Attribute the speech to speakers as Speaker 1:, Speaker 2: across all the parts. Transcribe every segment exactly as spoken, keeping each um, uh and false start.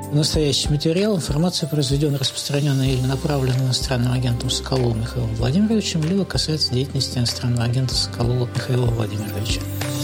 Speaker 1: Настоящий материал, информация произведена, распространенная или направлена иностранным агентом Соколовым Михаилом Владимировичем, либо касается деятельности иностранного агента Соколова Михаила Владимировича.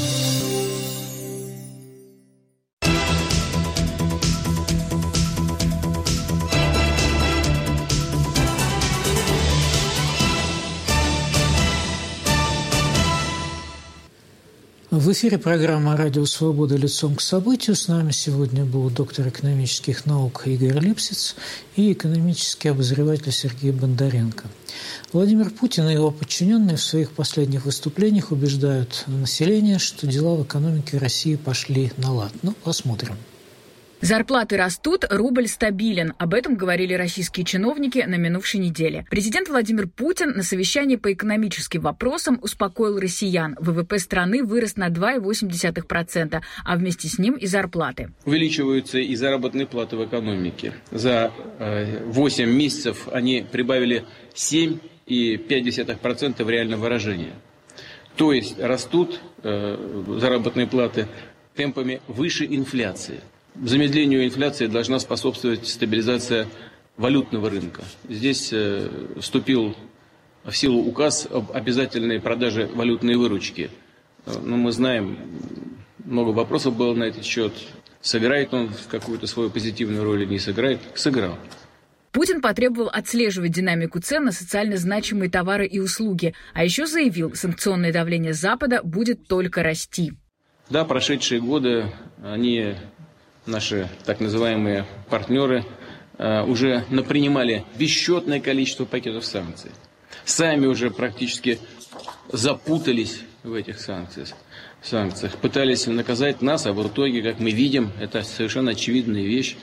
Speaker 1: В эфире программа «Радио Свобода. Лицом к событию». С нами сегодня был доктор экономических наук Игорь Липсиц и экономический обозреватель Сергей Бондаренко. Владимир Путин и его подчиненные в своих последних выступлениях убеждают население, что дела в экономике России пошли на лад. Ну, посмотрим.
Speaker 2: Зарплаты растут, рубль стабилен. Об этом говорили российские чиновники на минувшей неделе. Президент Владимир Путин на совещании по экономическим вопросам успокоил россиян. ВВП страны вырос на два целых восемь десятых процента, а вместе с ним и зарплаты.
Speaker 3: Увеличиваются и заработные платы в экономике. За восемь месяцев они прибавили семь целых пять десятых процента в реальном выражении. То есть растут заработные платы темпами выше инфляции. Замедлению инфляции должна способствовать стабилизация валютного рынка. Здесь э, вступил в силу указ об обязательной продаже валютной выручки. Но мы знаем, много вопросов было на этот счет. Сыграет он какую-то свою позитивную роль или не сыграет? Сыграл.
Speaker 2: Путин потребовал отслеживать динамику цен на социально значимые товары и услуги. А еще заявил, санкционное давление Запада будет только расти.
Speaker 3: Да, прошедшие годы они... Наши так называемые партнеры э, уже напринимали бесчетное количество пакетов санкций. Сами уже практически запутались в этих санкциях. санкциях. Пытались наказать нас, а в итоге, как мы видим, это совершенно очевидная вещь.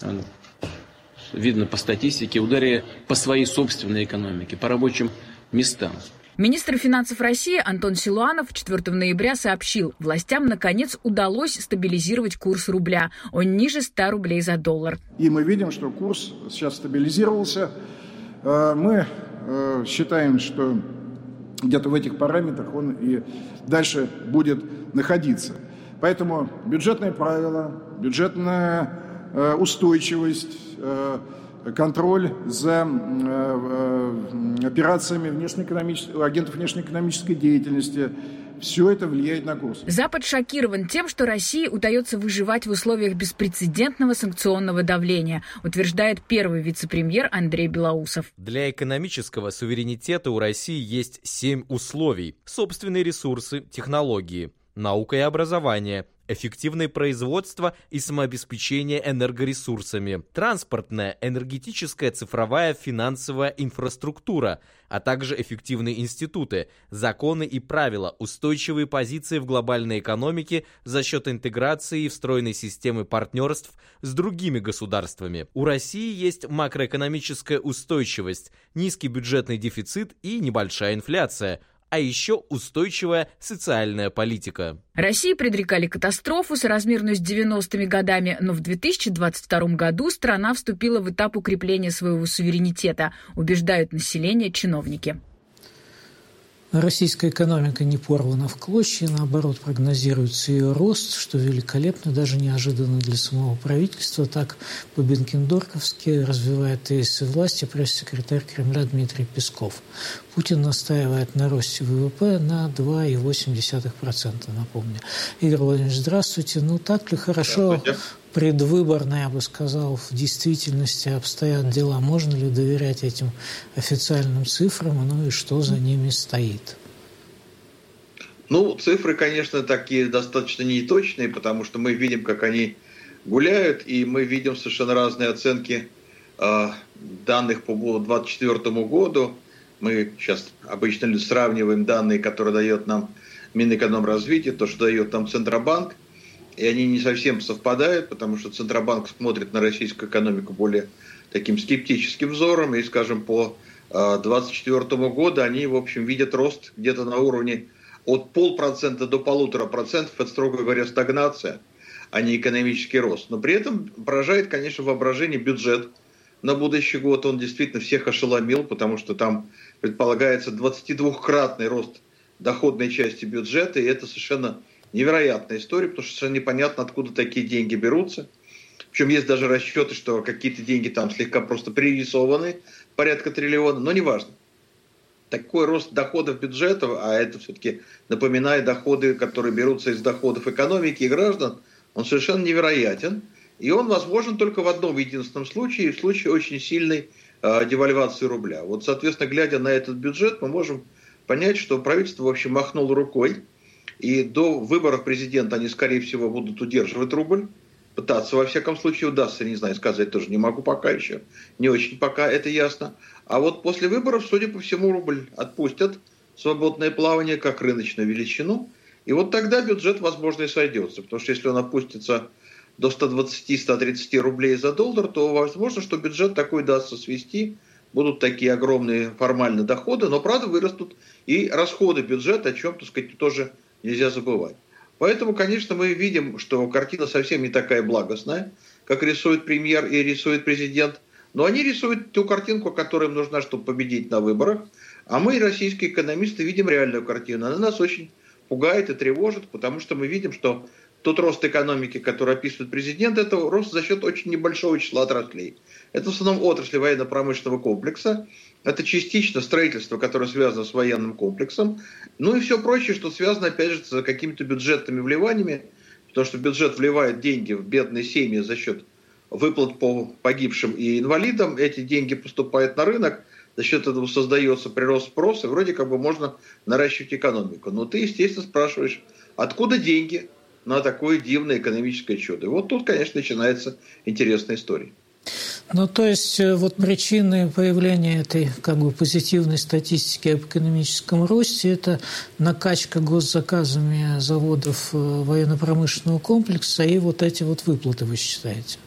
Speaker 3: Видно по статистике, ударили по своей собственной экономике, по рабочим местам.
Speaker 2: Министр финансов России Антон Силуанов четвёртого ноября сообщил, властям наконец удалось стабилизировать курс рубля. Он ниже ста рублей за доллар.
Speaker 4: И мы видим, что курс сейчас стабилизировался. Мы считаем, что где-то в этих параметрах он и дальше будет находиться. Поэтому бюджетные правила, бюджетная устойчивость, контроль за э, операциями внешнеэкономических, агентов внешнеэкономической деятельности. Все это влияет на курс.
Speaker 2: Запад шокирован тем, что России удается выживать в условиях беспрецедентного санкционного давления, утверждает первый вице-премьер Андрей Белоусов.
Speaker 5: Для экономического суверенитета у России есть семь условий. Собственные ресурсы, технологии, наука и образование, эффективное производство и самообеспечение энергоресурсами, транспортная, энергетическая, цифровая, финансовая инфраструктура, а также эффективные институты, законы и правила, устойчивые позиции в глобальной экономике за счет интеграции и встроенной системы партнерств с другими государствами. У России есть макроэкономическая устойчивость, низкий бюджетный дефицит и небольшая инфляция, а еще устойчивая социальная политика.
Speaker 2: России предрекали катастрофу, соразмерную с девяностыми годами, но в две тысячи двадцать втором году страна вступила в этап укрепления своего суверенитета, убеждают население чиновники.
Speaker 1: Российская экономика не порвана в клочья, наоборот, прогнозируется ее рост, что великолепно, даже неожиданно для самого правительства. Так по-бенкендорфски развивает тезисы власти пресс-секретарь Кремля Дмитрий Песков. Путин настаивает на росте ВВП на два целых восемь десятых процента, напомню. Игорь Владимирович, здравствуйте. Ну, так ли хорошо предвыборно, я бы сказал, в действительности обстоят дела? Можно ли доверять этим официальным цифрам? Ну и что за ними стоит?
Speaker 6: Ну, цифры, конечно, такие достаточно неточные, потому что мы видим, как они гуляют, и мы видим совершенно разные оценки э, данных по две тысячи двадцать четвёртому году. Мы сейчас обычно сравниваем данные, которые дает нам Минэкономразвитие, то, что дает нам Центробанк, и они не совсем совпадают, потому что Центробанк смотрит на российскую экономику более таким скептическим взором, и, скажем, по две тысячи двадцать четвёртому году они, в общем, видят рост где-то на уровне от полпроцента до полутора процентов, это, строго говоря, стагнация, а не экономический рост. Но при этом поражает, конечно, воображение бюджет на будущий год. Он действительно всех ошеломил, потому что там предполагается двадцатидвухкратный рост доходной части бюджета, и это совершенно невероятная история, потому что совершенно непонятно, откуда такие деньги берутся. Причем есть даже расчеты, что какие-то деньги там слегка просто пририсованы, порядка триллиона, но неважно. Такой рост доходов бюджета, а это все-таки, напоминаю, доходы, которые берутся из доходов экономики и граждан, он совершенно невероятен. И он возможен только в одном единственном случае, в случае очень сильной э, девальвации рубля. Вот, соответственно, глядя на этот бюджет, мы можем понять, что правительство, в общем, махнуло рукой. И до выборов президента они, скорее всего, будут удерживать рубль. Пытаться, во всяком случае, удастся, не знаю, сказать тоже не могу пока еще. Не очень пока, это ясно. А вот после выборов, судя по всему, рубль отпустят в свободное плавание как рыночную величину. И вот тогда бюджет, возможно, и сойдется. Потому что если он опустится до ста двадцати - ста тридцати рублей за доллар, то возможно, что бюджет такой удастся свести. Будут такие огромные формальные доходы, но, правда, вырастут и расходы бюджета, о чем, так сказать, тоже нельзя забывать. Поэтому, конечно, мы видим, что картина совсем не такая благостная, как рисует премьер и рисует президент. Но они рисуют ту картинку, которая им нужна, чтобы победить на выборах. А мы, российские экономисты, видим реальную картину. Она нас очень пугает и тревожит, потому что мы видим, что тот рост экономики, который описывает президент, это рост за счет очень небольшого числа отраслей. Это в основном отрасли военно-промышленного комплекса. Это частично строительство, которое связано с военным комплексом. Ну и все прочее, что связано, опять же, с какими-то бюджетными вливаниями. Потому что бюджет вливает деньги в бедные семьи за счет выплат по погибшим и инвалидам. Эти деньги поступают на рынок. За счет этого создается прирост спроса. И вроде как бы можно наращивать экономику. Но ты, естественно, спрашиваешь, откуда деньги на такое дивное экономическое чудо? И вот тут, конечно, начинается интересная история.
Speaker 1: Ну, то есть, вот причины появления этой как бы позитивной статистики об экономическом росте – это накачка госзаказами заводов военно-промышленного комплекса и вот эти вот выплаты, вы считаете?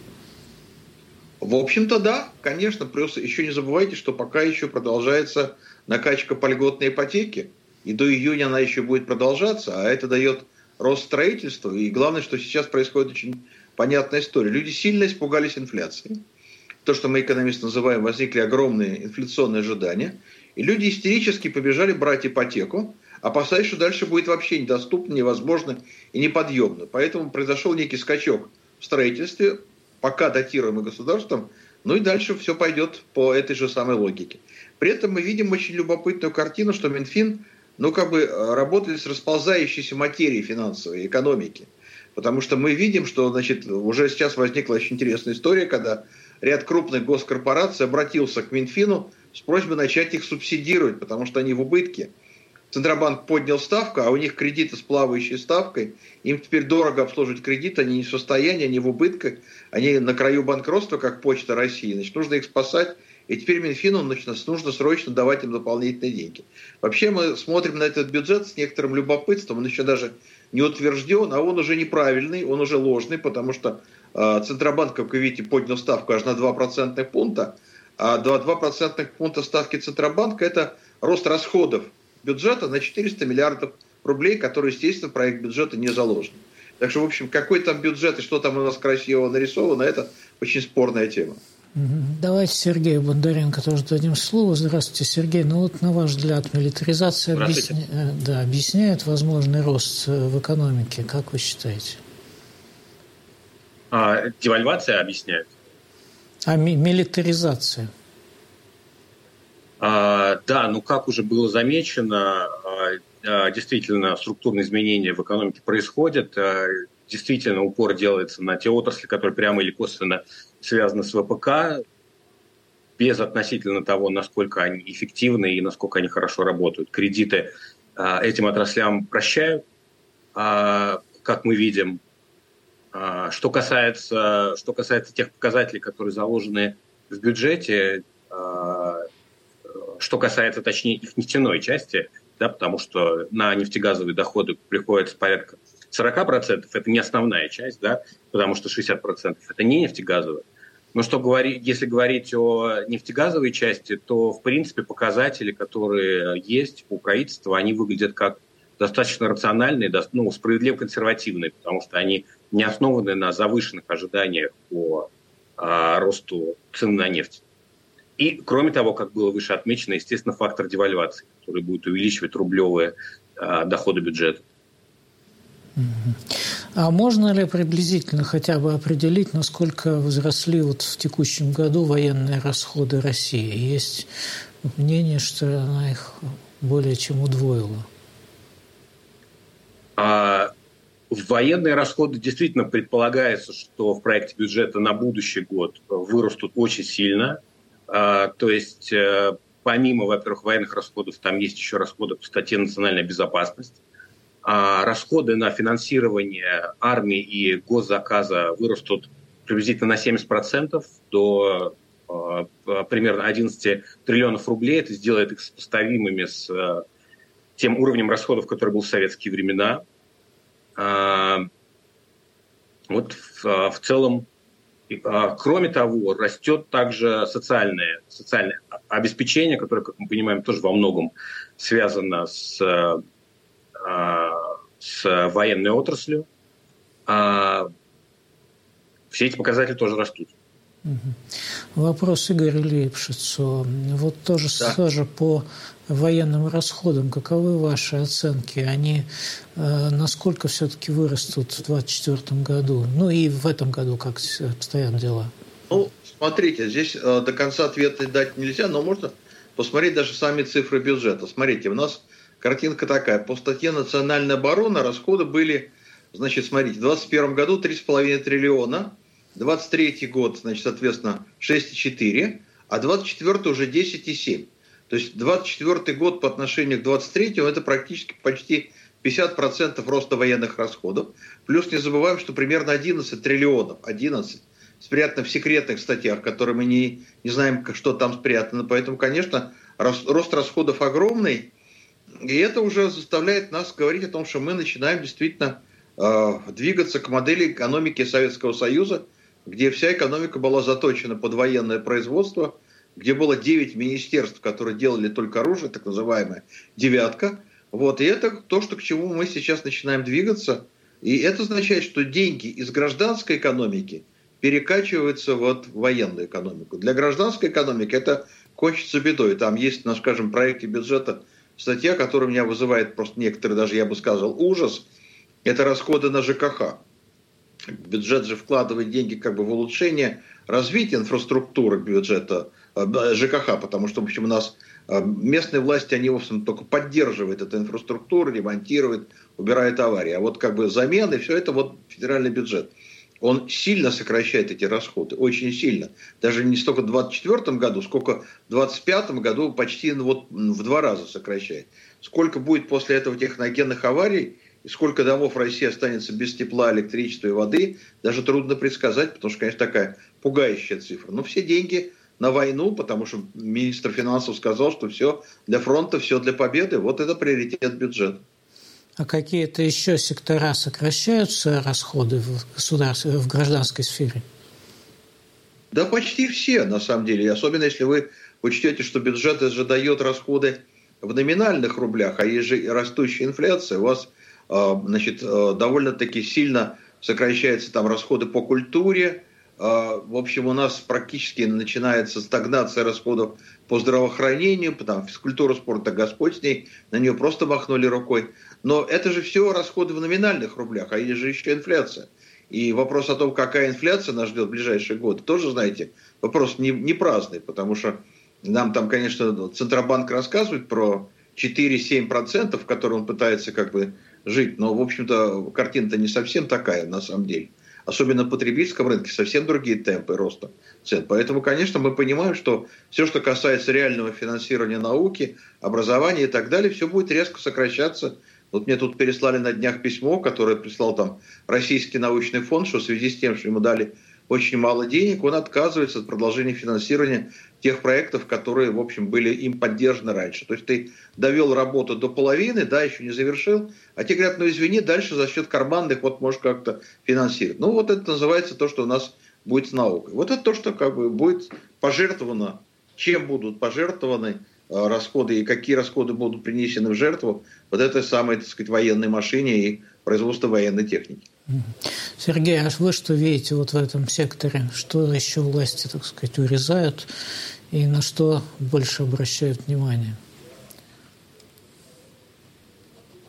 Speaker 6: В общем-то, да, конечно. Плюс еще не забывайте, что пока еще продолжается накачка по льготной ипотеке. И до июня она еще будет продолжаться, а это дает рост строительства. И главное, что сейчас происходит очень понятная история. Люди сильно испугались инфляции. То, что мы, экономисты, называем, возникли огромные инфляционные ожидания. И люди истерически побежали брать ипотеку, опасаясь, что дальше будет вообще недоступно, невозможно и неподъемно. Поэтому произошел некий скачок в строительстве, пока датируемый государством, ну и дальше все пойдет по этой же самой логике. При этом мы видим очень любопытную картину, что Минфин, ну, как бы работает с расползающейся материей финансовой экономики. Потому что мы видим, что, значит, уже сейчас возникла очень интересная история, когда ряд крупных госкорпораций обратился к Минфину с просьбой начать их субсидировать, потому что они в убытке. Центробанк поднял ставку, а у них кредиты с плавающей ставкой. Им теперь дорого обслуживать кредиты, они не в состоянии, они в убытках, они на краю банкротства, как Почта России. Значит, нужно их спасать. И теперь Минфину нужно срочно давать им дополнительные деньги. Вообще мы смотрим на этот бюджет с некоторым любопытством. Он еще даже не утвержден, а он уже неправильный, он уже ложный, потому что э, Центробанк, как вы видите, поднял ставку аж на два процентных пункта. А два процентных пункта ставки Центробанка – это рост расходов бюджета на четыреста миллиардов рублей, которые, естественно, в проект бюджета не заложен. Так что, в общем, какой там бюджет и что там у нас красиво нарисовано, это очень спорная тема.
Speaker 1: Давайте Сергею Бондаренко тоже дадим слово. Здравствуйте, Сергей. Ну вот, на ваш взгляд, милитаризация объясня... да, объясняет возможный рост в экономике. Как вы считаете?
Speaker 7: А, девальвация объясняет?
Speaker 1: А ми- милитаризация?
Speaker 7: А, да, ну как уже было замечено, а, действительно структурные изменения в экономике происходят. А, действительно упор делается на те отрасли, которые прямо или косвенно связаны с ВПК, без относительно того, насколько они эффективны и насколько они хорошо работают. Кредиты а, этим отраслям прощают, а, как мы видим. А, что касается, что касается тех показателей, которые заложены в бюджете, а, что касается, точнее, их нефтяной части, да, потому что на нефтегазовые доходы приходится порядка сорок процентов, это не основная часть, да, потому что шестьдесят процентов это не нефтегазовые. Но что говорить, если говорить о нефтегазовой части, то, в принципе, показатели, которые есть у правительства, они выглядят как достаточно рациональные, ну, справедливо консервативные, потому что они не основаны на завышенных ожиданиях по а, росту цен на нефть. И, кроме того, как было выше отмечено, естественно, фактор девальвации, который будет увеличивать рублевые а, доходы бюджета.
Speaker 1: А можно ли приблизительно хотя бы определить, насколько возросли вот в текущем году военные расходы России? Есть мнение, что она их более чем удвоила.
Speaker 7: А военные расходы действительно предполагается, что в проекте бюджета на будущий год вырастут очень сильно. А, то есть помимо, во-первых, военных расходов, там есть еще расходы по статье «Национальная безопасность». А расходы на финансирование армии и госзаказа вырастут приблизительно на семьдесят процентов до э, примерно одиннадцать триллионов рублей. Это сделает их сопоставимыми с э, тем уровнем расходов, который был в советские времена. А, вот в, в целом, а, кроме того, растет также социальное, социальное обеспечение, которое, как мы понимаем, тоже во многом связано с... с военной отраслью, а все эти показатели тоже растут.
Speaker 1: Вопрос Игорю Лейпшицу. Вот тоже, да. тоже по военным расходам. Каковы ваши оценки? Они э, насколько все-таки вырастут в двадцать четвёртом году? Ну и в этом году как обстоят дела?
Speaker 6: Ну, смотрите, здесь э, до конца ответа дать нельзя, но можно посмотреть даже сами цифры бюджета. Смотрите, у нас картинка такая. По статье «Национальная оборона» расходы были, значит, смотрите, в двадцать первом году три с половиной триллиона, двадцать третий год, значит, соответственно, шесть целых четыре, а двадцать четвёртый уже десять целых семь. То есть двадцать четвёртый год по отношению к двадцать третьему это практически почти пятьдесят процентов роста военных расходов. Плюс не забываем, что примерно одиннадцать триллионов, одиннадцать, спрятано в секретных статьях, которые мы не, не знаем, что там спрятано. Поэтому, конечно, рост расходов огромный. И это уже заставляет нас говорить о том, что мы начинаем действительно э, двигаться к модели экономики Советского Союза, где вся экономика была заточена под военное производство, где было девять министерств, которые делали только оружие, так называемая «девятка». Вот. И это то, что, к чему мы сейчас начинаем двигаться. И это означает, что деньги из гражданской экономики перекачиваются вот в военную экономику. Для гражданской экономики это кончится бедой. Там есть, на, скажем, проекте бюджета статья, которая меня вызывает просто некоторые, даже я бы сказал, ужас. Это расходы на ЖКХ. Бюджет же вкладывает деньги как бы в улучшение развития инфраструктуры бюджета ЖКХ, потому что, в общем, у нас местные власти, они, в общем, только поддерживают эту инфраструктуру, ремонтируют, убирают аварии. А вот как бы замены, все это вот федеральный бюджет. Он сильно сокращает эти расходы, очень сильно. Даже не столько в двадцать четвёртом году, сколько в двадцать пятом году почти ну, вот, в два раза сокращает. Сколько будет после этого техногенных аварий, и сколько домов в России останется без тепла, электричества и воды, даже трудно предсказать, потому что, конечно, такая пугающая цифра. Но все деньги на войну, потому что министр финансов сказал, что все для фронта, все для победы. Вот это приоритет бюджета.
Speaker 1: А какие-то еще сектора сокращаются расходы в государстве, в гражданской сфере?
Speaker 6: Да почти все, на самом деле. Особенно если вы учтете, что бюджет же дает расходы в номинальных рублях, а есть же растущая инфляция, у вас значит, довольно-таки сильно сокращаются там расходы по культуре. В общем, у нас практически начинается стагнация расходов по здравоохранению, потому физкультура, спорта, Господь с ней, на нее просто махнули рукой. Но это же все расходы в номинальных рублях, а есть же еще инфляция. И вопрос о том, какая инфляция нас ждет в ближайшие годы, тоже, знаете, вопрос не, не праздный, потому что нам там, конечно, Центробанк рассказывает про четыре-семь процентов, в которых он пытается как бы жить, но, в общем-то, картина-то не совсем такая на самом деле. Особенно на потребительском рынке совсем другие темпы роста цен. Поэтому, конечно, мы понимаем, что все, что касается реального финансирования науки, образования и так далее, все будет резко сокращаться. Вот мне тут переслали на днях письмо, которое прислал там Российский научный фонд, что в связи с тем, что ему дали очень мало денег, он отказывается от продолжения финансирования тех проектов, которые, в общем, были им поддержаны раньше. То есть ты довел работу до половины, да, еще не завершил, а те говорят, ну извини, дальше за счет карманных вот можешь как-то финансировать. Ну вот это называется то, что у нас будет с наукой. Вот это то, что как бы будет пожертвовано, чем будут пожертвованы расходы и какие расходы будут принесены в жертву вот этой самой, так сказать, военной машине и производства военной техники.
Speaker 1: Сергей, а вы что видите вот в этом секторе? Что еще власти, так сказать, урезают и на что больше обращают внимание?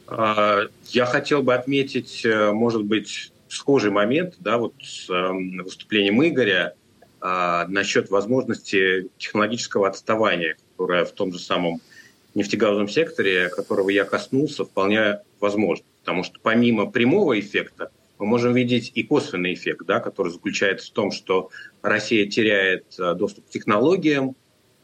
Speaker 7: Я хотел бы отметить, может быть, схожий момент, да, вот с выступлением Игоря насчет возможности технологического отставания, которое в том же самом нефтегазовом секторе, которого я коснулся, вполне возможно. Потому что помимо прямого эффекта мы можем видеть и косвенный эффект, да, который заключается в том, что Россия теряет доступ к технологиям,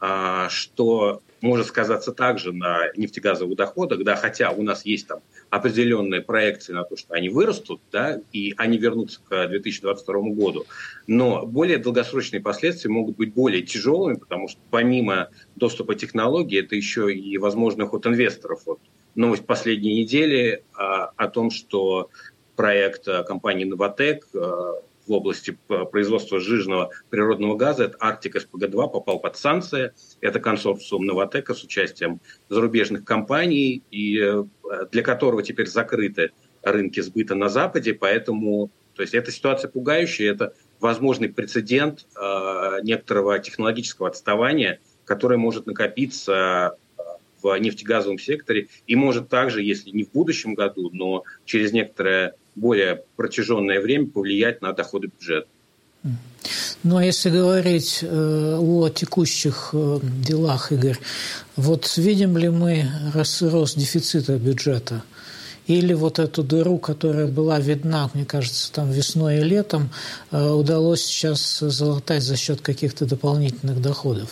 Speaker 7: что может сказаться также на нефтегазовых доходах, да, хотя у нас есть там определенные проекции на то, что они вырастут, да, и они вернутся к две тысячи двадцать второму году. Но более долгосрочные последствия могут быть более тяжелыми, потому что помимо доступа к технологии, это еще и возможный уход инвесторов. Вот новость последней недели а, о том, что проект компании «Новатэк» в области производства сжиженного природного газа, это Арктик эс пэ гэ два, попал под санкции. Это консорциум «Новатэка» с участием зарубежных компаний, и для которого теперь закрыты рынки сбыта на Западе. Поэтому, то есть, эта ситуация пугающая, это возможный прецедент э, некоторого технологического отставания, которое может накопиться в нефтегазовом секторе и может также, если не в будущем году, но через некоторое более протяженное время повлиять на доходы бюджета.
Speaker 1: Ну, а если говорить э, о текущих э, делах, Игорь, вот видим ли мы рост, рост дефицита бюджета? Или вот эту дыру, которая была видна, мне кажется, там весной и летом, э, удалось сейчас залатать за счет каких-то дополнительных доходов?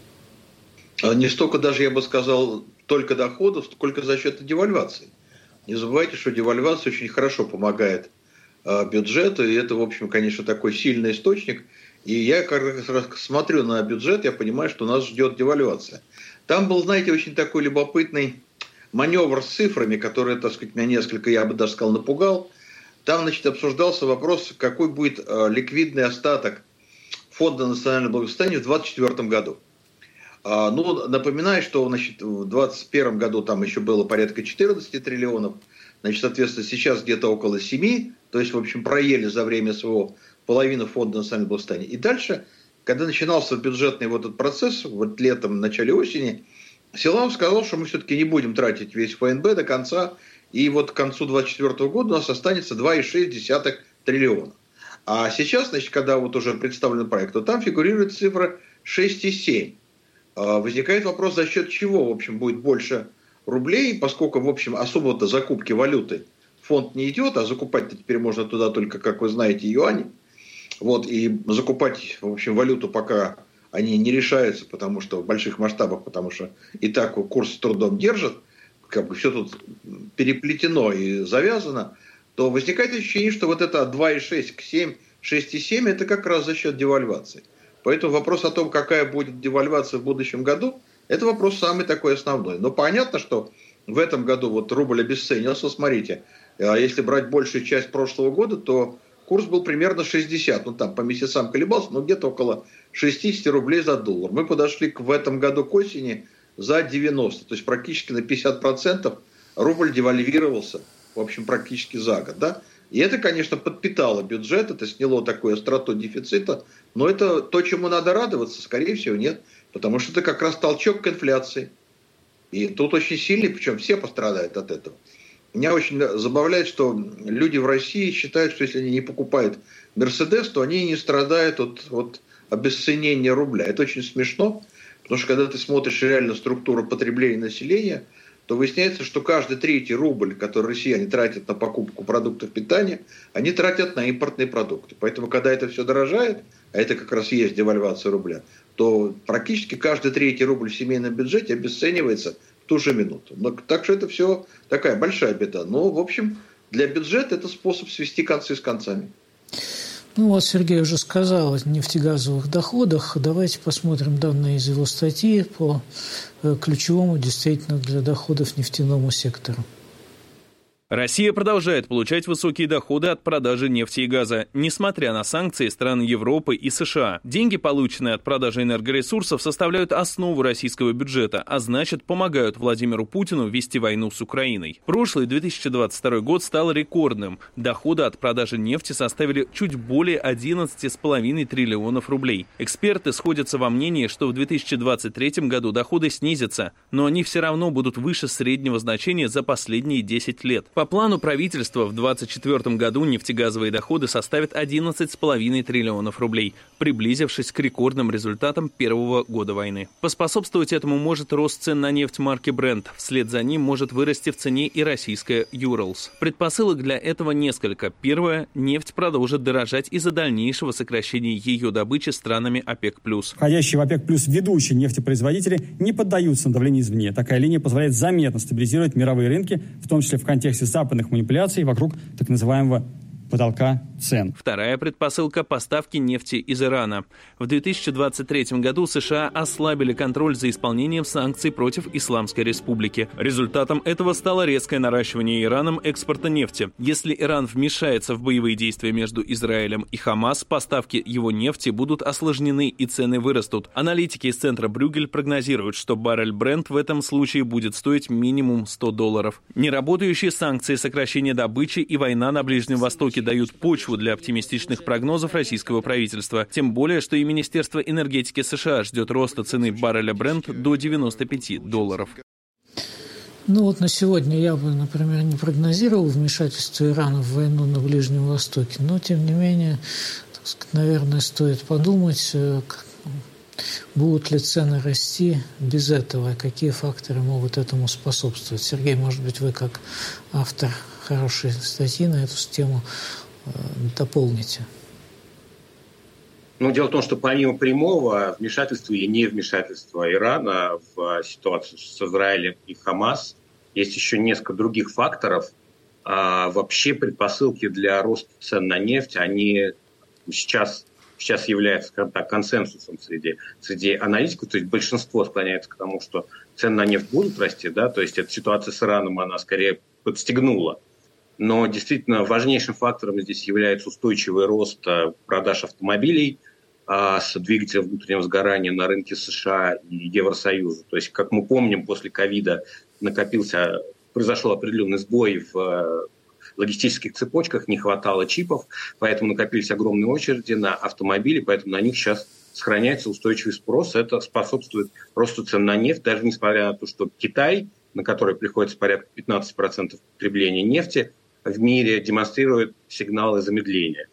Speaker 6: Не столько даже, я бы сказал, только доходов, сколько за счет девальвации. Не забывайте, что девальвация очень хорошо помогает э, бюджету, и это, в общем, конечно, такой сильный источник. И я как раз смотрю на бюджет, я понимаю, что нас ждет девальвация. Там был, знаете, очень такой любопытный маневр с цифрами, который, так сказать, меня несколько, я бы даже сказал, напугал. Там, значит, обсуждался вопрос, какой будет э, ликвидный остаток Фонда национального благосостояния в двадцать четвёртом году. Ну, напоминаю, что, значит, в двадцать первом году там еще было порядка четырнадцать триллионов, значит, соответственно, сейчас где-то около семи, то есть, в общем, проели за время своего половину Фонда национального благосостояния. И дальше, когда начинался бюджетный вот этот процесс, вот летом, в начале осени, Силуанов сказал, что мы все-таки не будем тратить весь эф эн бэ до конца, и вот к концу двадцать четвёртого года у нас останется два целых шесть десятых триллиона. А сейчас, значит, когда вот уже представлен проект, то там фигурирует цифра шесть целых семь. Возникает вопрос, за счет чего, в общем, будет больше рублей, поскольку, в общем, особо-то закупки валюты фонд не идет, а закупать-то теперь можно туда только, как вы знаете, юани. Вот, и закупать, в общем, валюту пока они не решаются, потому что в больших масштабах, потому что и так курс с трудом держат, как бы все тут переплетено и завязано, то возникает ощущение, что вот это от два целых шесть к семь, шесть целых семь это как раз за счет девальвации. Поэтому вопрос о том, какая будет девальвация в будущем году, это вопрос самый такой основной. Но понятно, что в этом году вот рубль обесценился, смотрите, если брать большую часть прошлого года, то курс был примерно шестьдесят, ну там по месяцам колебался, но где-то около шестьдесят рублей за доллар. Мы подошли к, в этом году к осени за девяносто, то есть практически на пятьдесят процентов рубль девальвировался, в общем, практически за год, да. И это, конечно, подпитало бюджет, это сняло такую остроту дефицита, но это то, чему надо радоваться, скорее всего, нет, потому что это как раз толчок к инфляции. И тут очень сильный, причем все пострадают от этого. Меня очень забавляет, что люди в России считают, что если они не покупают Мерседес, то они не страдают от, от обесценения рубля. Это очень смешно, потому что когда ты смотришь реально структуру потребления населения, то выясняется, что каждый третий рубль, который россияне тратят на покупку продуктов питания, они тратят на импортные продукты. Поэтому, когда это все дорожает, а это как раз есть девальвация рубля, то практически каждый третий рубль в семейном бюджете обесценивается в ту же минуту. Но, так что это все такая большая беда. Но, в общем, для бюджета это способ свести концы с концами.
Speaker 1: Ну вот Сергей уже сказал о нефтегазовых доходах. Давайте посмотрим данные из его статьи по ключевому действительно для доходов нефтяному сектору.
Speaker 8: Россия продолжает получать высокие доходы от продажи нефти и газа, несмотря на санкции стран Европы и США. Деньги, полученные от продажи энергоресурсов, составляют основу российского бюджета, а значит, помогают Владимиру Путину вести войну с Украиной. Прошлый две тысячи двадцать второй год стал рекордным. Доходы от продажи нефти составили чуть более одиннадцать целых пять десятых триллионов рублей. Эксперты сходятся во мнении, что в две тысячи двадцать третьем году доходы снизятся, но они все равно будут выше среднего значения за последние десять лет. По плану правительства в две тысячи двадцать четвёртом году нефтегазовые доходы составят одиннадцать целых пять десятых триллионов рублей, приблизившись к рекордным результатам первого года войны. Поспособствовать этому может рост цен на нефть марки Brent. Вслед за ним может вырасти в цене и российская Urals. Предпосылок для этого несколько. Первое. Нефть продолжит дорожать из-за дальнейшего сокращения ее добычи странами ОПЕК+.
Speaker 9: Входящие в ОПЕК+, ведущие нефтепроизводители не поддаются на давление извне. Такая линия позволяет заметно стабилизировать мировые рынки, в том числе в контексте западных манипуляций вокруг так называемого потолка цен.
Speaker 8: Вторая предпосылка – поставки нефти из Ирана. В две тысячи двадцать третьем году США ослабили контроль за исполнением санкций против Исламской Республики. Результатом этого стало резкое наращивание Ираном экспорта нефти. Если Иран вмешается в боевые действия между Израилем и Хамас, поставки его нефти будут осложнены и цены вырастут. Аналитики из центра Брюгель прогнозируют, что баррель Brent в этом случае будет стоить минимум сто долларов. Неработающие санкции, сокращение добычи и война на Ближнем Востоке дают почву для оптимистичных прогнозов российского правительства. Тем более, что и Министерство энергетики США ждет роста цены барреля Brent до девяноста пяти долларов.
Speaker 1: Ну вот на сегодня я бы, например, не прогнозировал вмешательство Ирана в войну на Ближнем Востоке, но тем не менее, так сказать, наверное, стоит подумать, будут ли цены расти без этого, и какие факторы могут этому способствовать. Сергей, может быть, вы как автор хорошей статьи на эту тему дополните.
Speaker 7: Ну, дело в том, что помимо прямого вмешательства или невмешательства Ирана в ситуацию с Израилем и Хамас, есть еще несколько других факторов. А вообще предпосылки для роста цен на нефть, они сейчас, сейчас являются, скажем так, консенсусом среди, среди аналитиков. То есть большинство склоняется к тому, что цены на нефть будут расти. Да? То есть эта ситуация с Ираном, она скорее подстегнула. Но действительно важнейшим фактором здесь является устойчивый рост продаж автомобилей а, с двигателем внутреннего сгорания на рынке США и Евросоюза. То есть, как мы помним, после ковида накопился, произошел определенный сбой в логистических цепочках, не хватало чипов, поэтому накопились огромные очереди на автомобили, поэтому на них сейчас сохраняется устойчивый спрос. Это способствует росту цен на нефть, даже несмотря на то, что Китай, на который приходится порядка пятнадцать процентов потребления нефти, в мире демонстрирует сигналы замедления.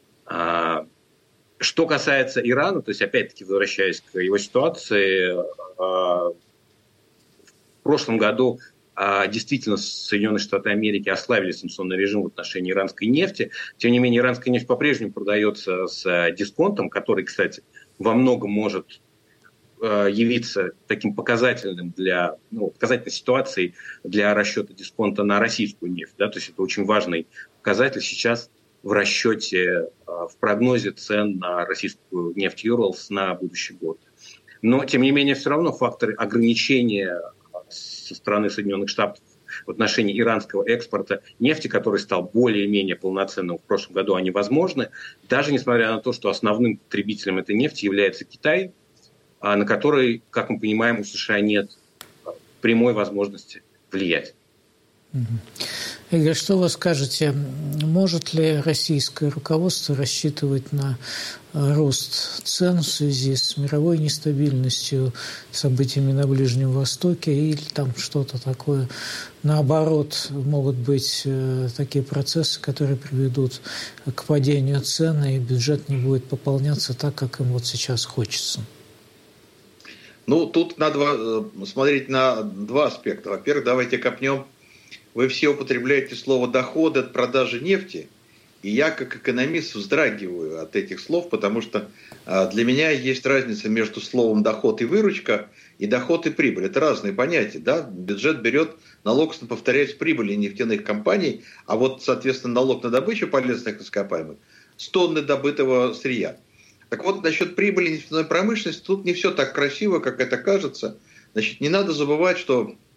Speaker 7: Что касается Ирана, то есть опять-таки возвращаясь к его ситуации, в прошлом году действительно Соединенные Штаты Америки ослабили санкционный режим в отношении иранской нефти. Тем не менее, иранская нефть по-прежнему продается с дисконтом, который, кстати, во многом может явиться таким показательным для, ну, показательной ситуацией для расчета дисконта на российскую нефть. Да? То есть это очень важный показатель сейчас в расчете, в прогнозе цен на российскую нефть Urals на будущий год. Но, тем не менее, все равно факторы ограничения со стороны Соединенных Штатов в отношении иранского экспорта нефти, который стал более-менее полноценным в прошлом году, они возможны, даже несмотря на то, что основным потребителем этой нефти является Китай, на который, как мы понимаем, у США нет прямой возможности влиять.
Speaker 1: Игорь, что вы скажете, может ли российское руководство рассчитывать на рост цен в связи с мировой нестабильностью, событиями на Ближнем Востоке или там что-то такое? Наоборот, могут быть такие процессы, которые приведут к падению цен, и бюджет не будет пополняться так, как им вот сейчас хочется.
Speaker 6: Ну, тут надо смотреть на два аспекта. Во-первых, давайте копнем. Вы все употребляете слово «доходы» от продажи нефти, и я, как экономист, вздрагиваю от этих слов, потому что для меня есть разница между словом «доход» и «выручка», и «доход» и «прибыль». Это разные понятия. Да? Бюджет берет налог, повторяюсь, с прибыли нефтяных компаний, а вот, соответственно, налог на добычу полезных ископаемых с тонны добытого сырья. Так вот, насчет прибыли нефтяной промышленности, тут не все так красиво, как это кажется. Значит, не надо забывать, что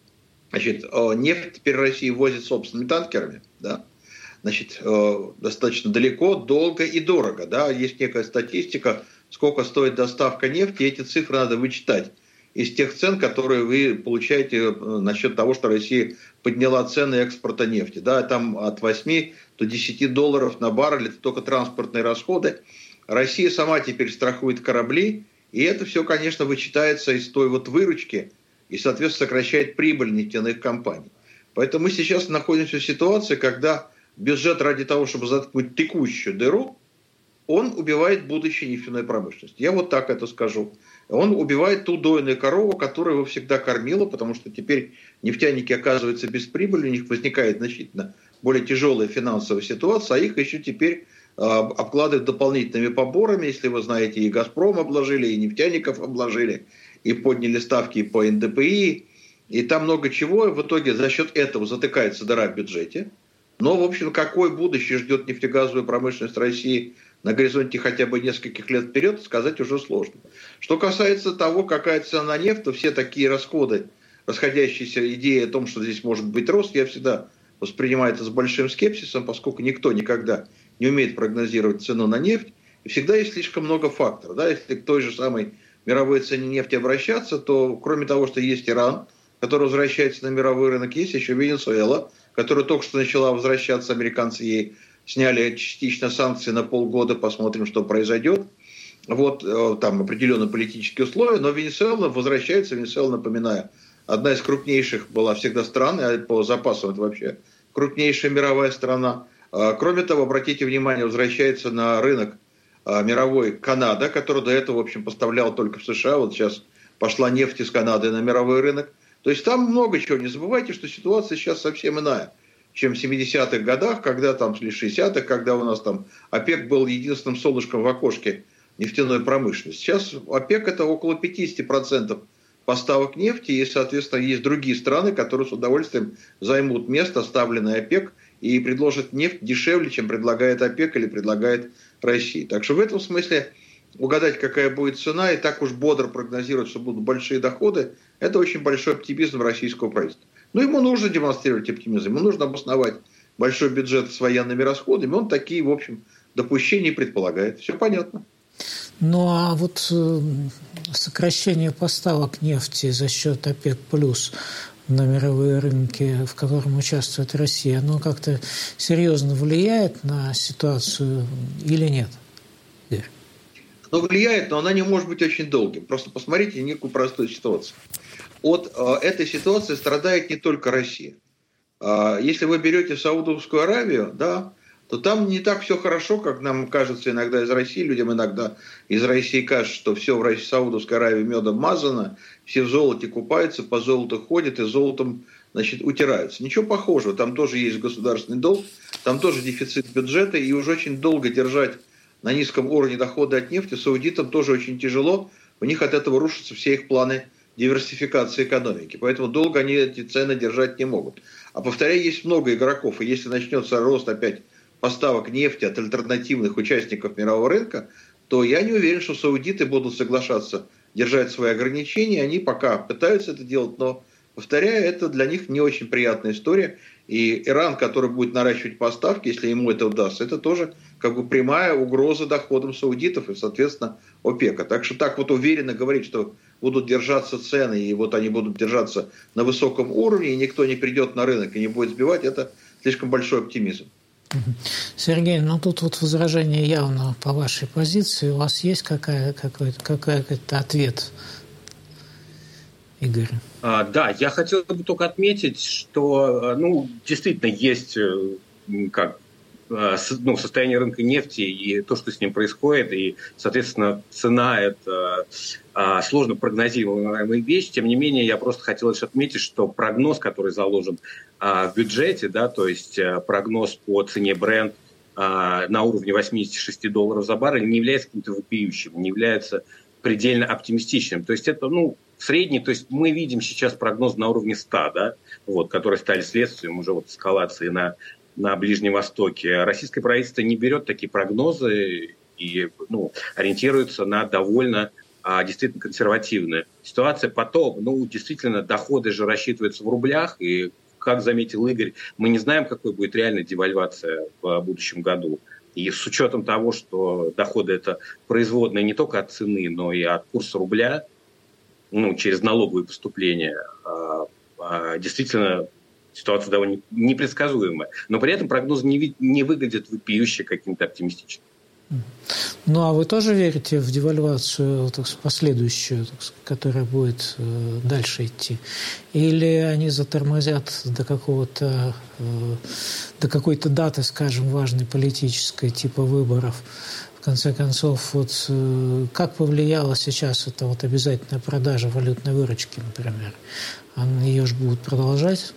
Speaker 6: Значит, нефть теперь Россия возит собственными танкерами, да, значит, достаточно далеко, долго и дорого, да, есть некая статистика, сколько стоит доставка нефти, эти цифры надо вычитать из тех цен, которые вы получаете насчет того, что Россия подняла цены экспорта нефти, да, там от восьми до десяти долларов на баррель, это только транспортные расходы. Россия сама теперь страхует корабли, и это все, конечно, вычитается из той вот выручки, и, соответственно, сокращает прибыль нефтяных компаний. Поэтому мы сейчас находимся в ситуации, когда бюджет ради того, чтобы заткнуть текущую дыру, он убивает будущее нефтяной промышленности. Я вот так это скажу. Он убивает ту дойную корову, которая его всегда кормила, потому что теперь нефтяники оказываются без прибыли, у них возникает значительно более тяжелая финансовая ситуация, а их еще теперь э, обкладывают дополнительными поборами. Если вы знаете, и «Газпром» обложили, и нефтяников обложили, и подняли ставки по эн дэ пэ и, и там много чего. И в итоге за счет этого затыкается дыра в бюджете. Но, в общем, какое будущее ждет нефтегазовую промышленность России на горизонте хотя бы нескольких лет вперед, сказать уже сложно. Что касается того, какая цена на нефть, то все такие расходы, расходящиеся идеи о том, что здесь может быть рост, я всегда воспринимаю это с большим скепсисом, поскольку никто никогда не умеет прогнозировать цену на нефть. И всегда есть слишком много факторов. Да? Если к той же самой мировой цене нефти обращаться, то кроме того, что есть Иран, который возвращается на мировой рынок, есть еще Венесуэла, которая только что начала возвращаться, американцы ей сняли частично санкции на полгода, посмотрим, что произойдет. Вот там определенные политические условия, но Венесуэла возвращается. Венесуэла, напоминаю, одна из крупнейших была всегда стран, а по запасам это вообще крупнейшая мировая страна. Кроме того, обратите внимание, возвращается на рынок мировой Канада, которая до этого, в общем, поставляла только в США. Вот сейчас пошла нефть из Канады на мировой рынок. То есть там много чего. Не забывайте, что ситуация сейчас совсем иная, чем в семидесятых годах, когда там, или шестидесятых, когда у нас там ОПЕК был единственным солнышком в окошке нефтяной промышленности. Сейчас ОПЕК это около пятьдесят процентов поставок нефти, и, соответственно, есть другие страны, которые с удовольствием займут место, оставленное ОПЕК, и предложат нефть дешевле, чем предлагает ОПЕК или предлагает Россия. Так что в этом смысле угадать, какая будет цена, и так уж бодро прогнозировать, что будут большие доходы, это очень большой оптимизм российского правительства. Но ему нужно демонстрировать оптимизм, ему нужно обосновать большой бюджет с военными расходами, он такие, в общем, допущения предполагает. Все понятно.
Speaker 1: Ну а вот сокращение поставок нефти за счет ОПЕК плюс на мировые рынки, в котором участвует Россия, оно как-то серьезно влияет на ситуацию или нет? Игорь?
Speaker 6: Ну, влияет, но она не может быть очень долгим. Просто посмотрите некую простую ситуацию. От э, этой ситуации страдает не только Россия. Э, если вы берете Саудовскую Аравию, да, то там не так все хорошо, как нам кажется иногда из России. Людям иногда из России кажется, что все в России, Саудовской Аравии медом мазано, все в золоте купаются, по золоту ходят и золотом, значит, утираются. Ничего похожего. Там тоже есть государственный долг, там тоже дефицит бюджета, и уже очень долго держать на низком уровне дохода от нефти саудитам тоже очень тяжело. У них от этого рушатся все их планы диверсификации экономики. Поэтому долго они эти цены держать не могут. А повторяю, есть много игроков. И если начнется рост опять поставок нефти от альтернативных участников мирового рынка, то я не уверен, что саудиты будут соглашаться держать свои ограничения. Они пока пытаются это делать, но, повторяю, это для них не очень приятная история. И Иран, который будет наращивать поставки, если ему это удастся, это тоже как бы прямая угроза доходам саудитов и, соответственно, ОПЕКа. Так что так вот уверенно говорить, что будут держаться цены, и вот они будут держаться на высоком уровне, и никто не придет на рынок и не будет сбивать, это слишком большой оптимизм.
Speaker 1: Сергей, ну тут вот возражение явно по вашей позиции. У вас есть какая, какой-то, какой-то ответ, Игорь?
Speaker 7: А, да, я хотел бы только отметить, что ну, действительно есть как, ну, состояние рынка нефти и то, что с ним происходит, и, соответственно, цена – это а, сложно прогнозируемая вещь. Тем не менее, я просто хотел лишь отметить, что прогноз, который заложен а, в бюджете, да, то есть а, прогноз по цене Brent а, на уровне восемьдесят шесть долларов за баррель, не является каким-то вопиющим, не является предельно оптимистичным. То есть это, ну, средний, то есть мы видим сейчас прогноз на уровне ста, да, вот, которые стали следствием уже вот эскалации на, на Ближнем Востоке. Российское правительство не берет такие прогнозы и ну, ориентируется на довольно а, действительно консервативная ситуация. Потом, ну, действительно, доходы же рассчитываются в рублях, и, как заметил Игорь, мы не знаем, какой будет реальная девальвация в будущем году. И с учетом того, что доходы – это производные не только от цены, но и от курса рубля, ну, через налоговые поступления, действительно ситуация довольно непредсказуемая. Но при этом прогнозы не, не выглядят вопиюще каким-то оптимистичным.
Speaker 1: Ну, а вы тоже верите в девальвацию, так сказать, последующую, так сказать, которая будет э, дальше идти? Или они затормозят до какого-то, э, до какой-то даты, скажем, важной политической, типа выборов? В конце концов, вот э, как повлияла сейчас эта вот обязательная продажа валютной выручки, например? Ее же будут продолжать?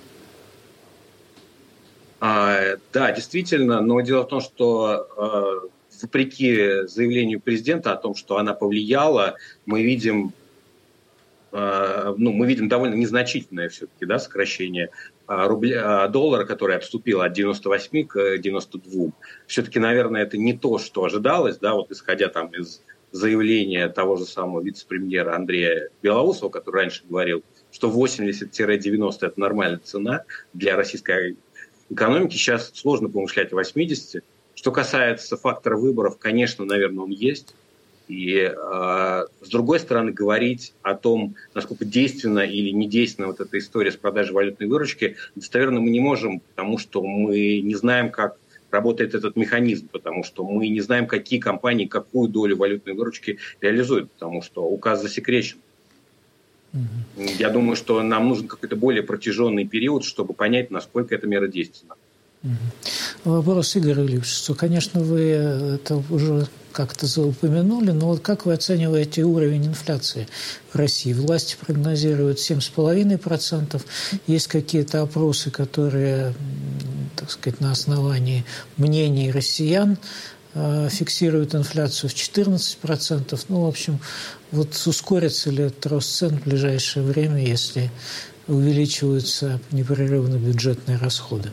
Speaker 7: А, да, действительно, но дело в том, что э, вопреки заявлению президента о том, что она повлияла, мы видим, э, ну, мы видим довольно незначительное все-таки, да, сокращение э, рубля, э, доллара, который отступил от девяноста восьми к девяноста двум. Все-таки, наверное, это не то, что ожидалось, да, вот исходя там из заявления того же самого вице-премьера Андрея Белоусова, который раньше говорил, что восемьдесят-девяносто – это нормальная цена для российской экономики. Сейчас сложно помышлять о восьмидесяти. Что касается фактора выборов, конечно, наверное, он есть. И, э, с другой стороны, говорить о том, насколько действенна или недейственна вот эта история с продажей валютной выручки, достоверно мы не можем, потому что мы не знаем, как работает этот механизм, потому что мы не знаем, какие компании какую долю валютной выручки реализуют, потому что указ засекречен. Mm-hmm. Я думаю, что нам нужен какой-то более протяженный период, чтобы понять, насколько эта мера действенна.
Speaker 1: Mm-hmm. Вопрос, Игорь Ильич, что, конечно, вы это уже как-то упомянули, но вот как вы оцениваете уровень инфляции в России? Власти прогнозируют семь целых пять десятых процента. Есть какие-то опросы, которые, так сказать, на основании мнений россиян фиксируют инфляцию в четырнадцать процентов. Ну, в общем, вот ускорится ли этот рост цен в ближайшее время, если увеличиваются непрерывно бюджетные расходы?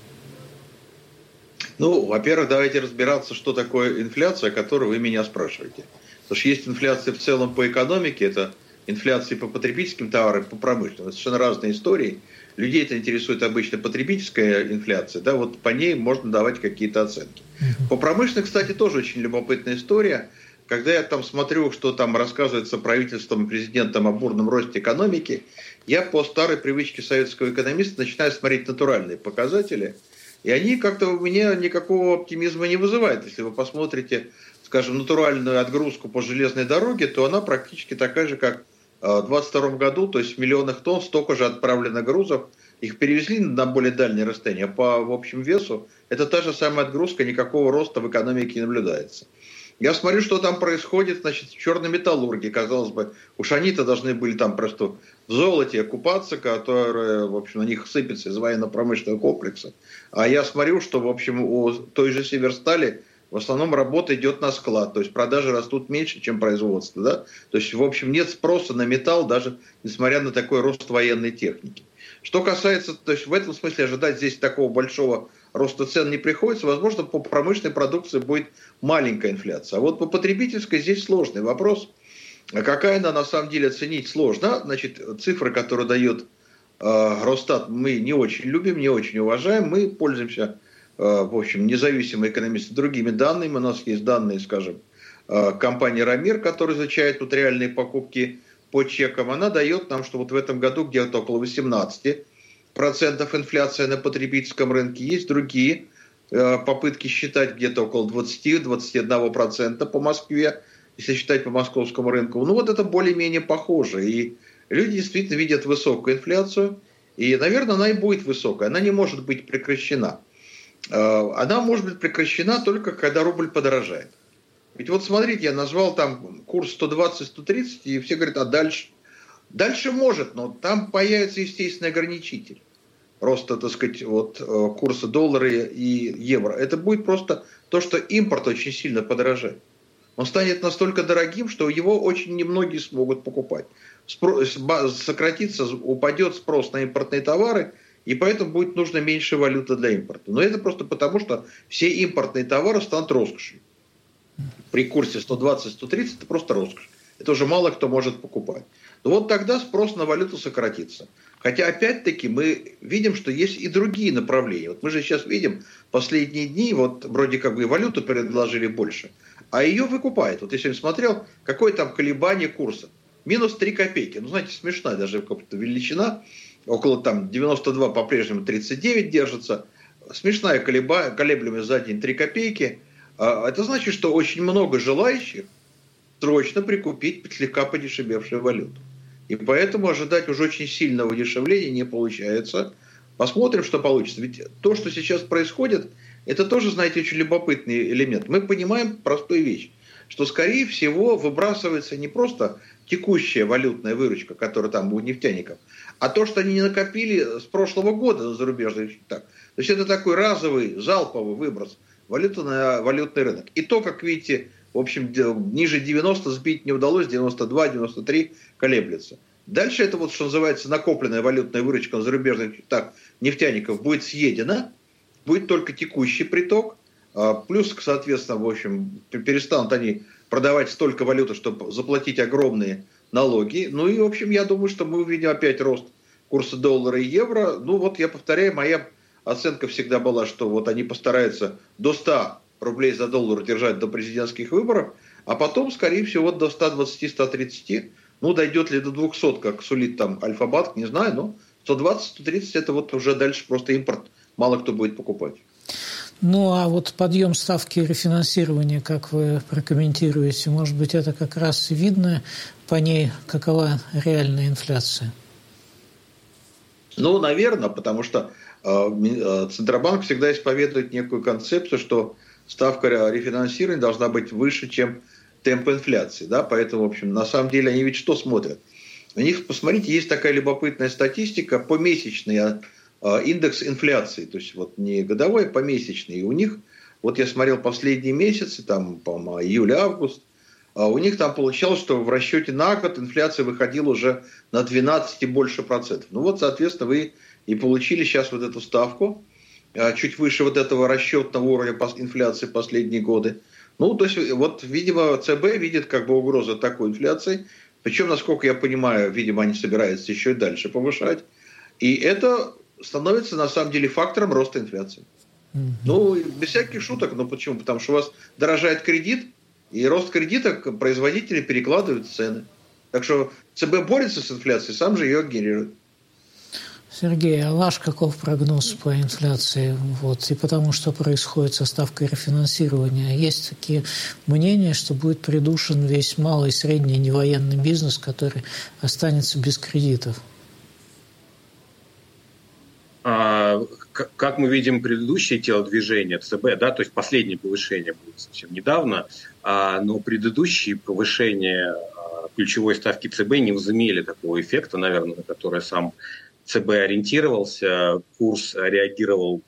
Speaker 6: Ну, во-первых, давайте разбираться, что такое инфляция, о которой вы меня спрашиваете. Потому что есть инфляция в целом по экономике, это инфляция по потребительским товарам, по промышленным. Это совершенно разные истории. Людей это интересует обычно потребительская инфляция, да, вот по ней можно давать какие-то оценки. По промышленной, кстати, тоже очень любопытная история. Когда я там смотрю, что там рассказывается правительством и президентом о бурном росте экономики, я по старой привычке советского экономиста начинаю смотреть натуральные показатели, и они как-то у меня никакого оптимизма не вызывают. Если вы посмотрите, скажем, натуральную отгрузку по железной дороге, то она практически такая же, как в двадцать втором году, то есть в миллионах тонн столько же отправлено грузов, их перевезли на более дальние расстояния, по в общем весу это та же самая отгрузка, никакого роста в экономике не наблюдается. Я смотрю, что там происходит, значит, в черной металлургии, казалось бы, уж они-то должны были там просто в золоте окупаться, которое, в общем, на них сыпется из военно-промышленного комплекса. А я смотрю, что, в общем, у той же Северстали в основном работа идет на склад, то есть продажи растут меньше, чем производство, да? То есть, в общем, нет спроса на металл, даже несмотря на такой рост военной техники. Что касается, то есть в этом смысле ожидать здесь такого большого роста цен не приходится, возможно, по промышленной продукции будет маленькая инфляция. А вот по потребительской здесь сложный вопрос. А какая она на самом деле оценить сложно? Значит, цифры, которые дает э, Росстат, мы не очень любим, не очень уважаем, мы пользуемся в общем, независимые экономисты другими данными. У нас есть данные, скажем, компании «Рамир», которая изучает тут реальные покупки по чекам. Она дает нам, что вот в этом году где-то около восемнадцать процентов инфляция на потребительском рынке. Есть другие попытки считать где-то около двадцать-двадцать один процент по Москве, если считать по московскому рынку. Ну вот это более-менее похоже. И люди действительно видят высокую инфляцию. И, наверное, она и будет высокая. Она не может быть прекращена. Она может быть прекращена только когда рубль подорожает. Ведь вот смотрите, я назвал там курс сто двадцать - сто тридцать, и все говорят, а дальше? Дальше может, но там появится естественный ограничитель роста, так сказать, вот, курса доллара и евро. Это будет просто то, что импорт очень сильно подорожает. Он станет настолько дорогим, что его очень немногие смогут покупать. Сократится, упадет спрос на импортные товары, и поэтому будет нужно меньше валюты для импорта. Но это просто потому, что все импортные товары станут роскошью. При курсе сто двадцать - сто тридцать это просто роскошь. это уже мало кто может покупать. Но вот тогда спрос на валюту сократится. Хотя, опять-таки, мы видим, что есть и другие направления. Вот мы же сейчас видим, последние дни, вот вроде как бы валюту предложили больше, а ее выкупают. Вот я сегодня смотрел, какое там колебание курса. Минус три копейки. Ну, знаете, смешная даже как-то величина. Около там девяносто два по-прежнему тридцать девять держится. Смешная колеба, колеблемость за день три копейки. А это значит, что очень много желающих срочно прикупить слегка подешевевшую валюту. И поэтому ожидать уже очень сильного удешевления не получается. Посмотрим, что получится. Ведь то, что сейчас происходит, это тоже, знаете, очень любопытный элемент. Мы понимаем простую вещь, что, скорее всего, выбрасывается не просто текущая валютная выручка, которая там у нефтяников, а то, что они не накопили с прошлого года на зарубежных счетах. То есть это такой разовый, залповый выброс валюты на валютный рынок. И то, как видите, в общем, ниже девяноста сбить не удалось, девяносто два — девяносто три колеблется. Дальше это вот, что называется, накопленная валютная выручка на зарубежных счетах нефтяников будет съедена, будет только текущий приток, плюс, соответственно, в общем, перестанут они продавать столько валюты, чтобы заплатить огромные налоги. Ну и, в общем, я думаю, что мы увидим опять рост курса доллара и евро. Ну вот, я повторяю, моя оценка всегда была, что вот они постараются до ста рублей за доллар держать до президентских выборов, а потом, скорее всего, до ста двадцати — ста тридцати. Ну, дойдет ли до двухсот, как сулит там Альфа-банк, не знаю, но сто двадцать — сто тридцать это вот уже дальше просто импорт. Мало кто будет покупать.
Speaker 1: Ну, а вот подъем ставки рефинансирования, как вы прокомментируете, может быть, это как раз видно по ней, какова реальная инфляция?
Speaker 6: Ну, наверное, потому что э, Центробанк всегда исповедует некую концепцию, что ставка рефинансирования должна быть выше, чем темп инфляции. Да? Поэтому, в общем, на самом деле они ведь что смотрят? У них, посмотрите, есть такая любопытная статистика, помесячный индекс инфляции, то есть вот не годовой, а помесячный. И у них, вот я смотрел последние месяцы, там, по-моему, июль-август, у них там получалось, что в расчете на год инфляция выходила уже на двенадцать и больше процентов. Ну вот, соответственно, вы и получили сейчас вот эту ставку, чуть выше вот этого расчетного уровня инфляции последние годы. Ну, то есть, вот, видимо, ЦБ видит как бы угрозу такой инфляции. Причем, насколько я понимаю, видимо, они собираются еще и дальше повышать. И это становится, на самом деле, фактором роста инфляции. Mm-hmm. Ну, без всяких шуток. Ну, почему? Потому что у вас дорожает кредит, и рост кредита производители перекладывают в цены. Так что ЦБ борется с инфляцией, сам же ее генерирует.
Speaker 1: Сергей, а ваш каков прогноз по инфляции? Вот, и потому что происходит со ставкой рефинансирования. Есть такие мнения, что будет придушен весь малый и средний невоенный бизнес, который останется без кредитов.
Speaker 7: А, как мы видим предыдущее телодвижение ЦБ, да, то есть последнее повышение было совсем недавно, а, но предыдущие повышения а, ключевой ставки ЦБ не возымели такого эффекта, наверное, на который сам ЦБ ориентировался, курс реагировал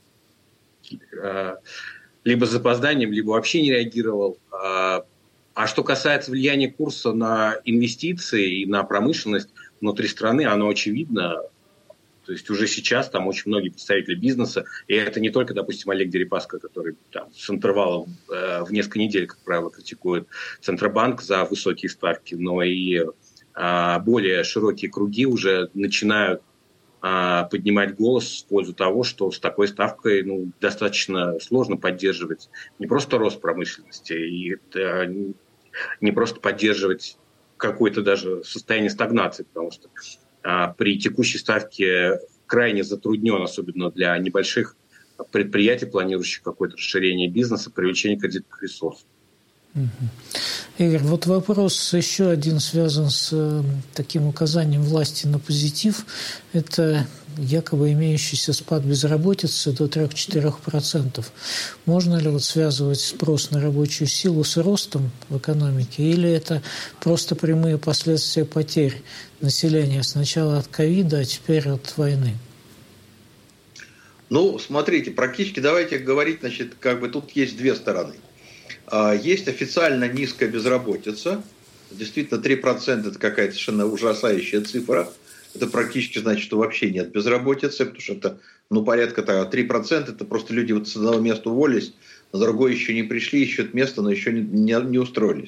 Speaker 7: а, либо с запозданием, либо вообще не реагировал. А, а что касается влияния курса на инвестиции и на промышленность внутри страны, оно очевидно. То есть уже сейчас там очень многие представители бизнеса, и это не только, допустим, Олег Дерипаска, который там, с интервалом э, в несколько недель, как правило, критикует Центробанк за высокие ставки, но и э, более широкие круги уже начинают э, поднимать голос в пользу того, что с такой ставкой ну, достаточно сложно поддерживать не просто рост промышленности, и это не просто поддерживать какое-то даже состояние стагнации, потому что при текущей ставке крайне затруднен, особенно для небольших предприятий, планирующих какое-то расширение бизнеса, привлечение кредитных ресурсов.
Speaker 1: Игорь, вот вопрос еще один связан с таким указанием власти на позитив. Это якобы имеющийся спад безработицы до три-четыре процента. Можно ли вот связывать спрос на рабочую силу с ростом в экономике? Или это просто прямые последствия потерь населения сначала от ковида, а теперь от войны?
Speaker 6: Ну, смотрите, практически давайте говорить, значит, как бы тут есть две стороны. Есть официально низкая безработица. Действительно, три процента – это какая-то совершенно ужасающая цифра. Это практически значит, что вообще нет безработицы, потому что это, ну, порядка того, три процента – это просто люди вот с одного места уволились, на другое еще не пришли, ищут место, но еще не, не, не устроились.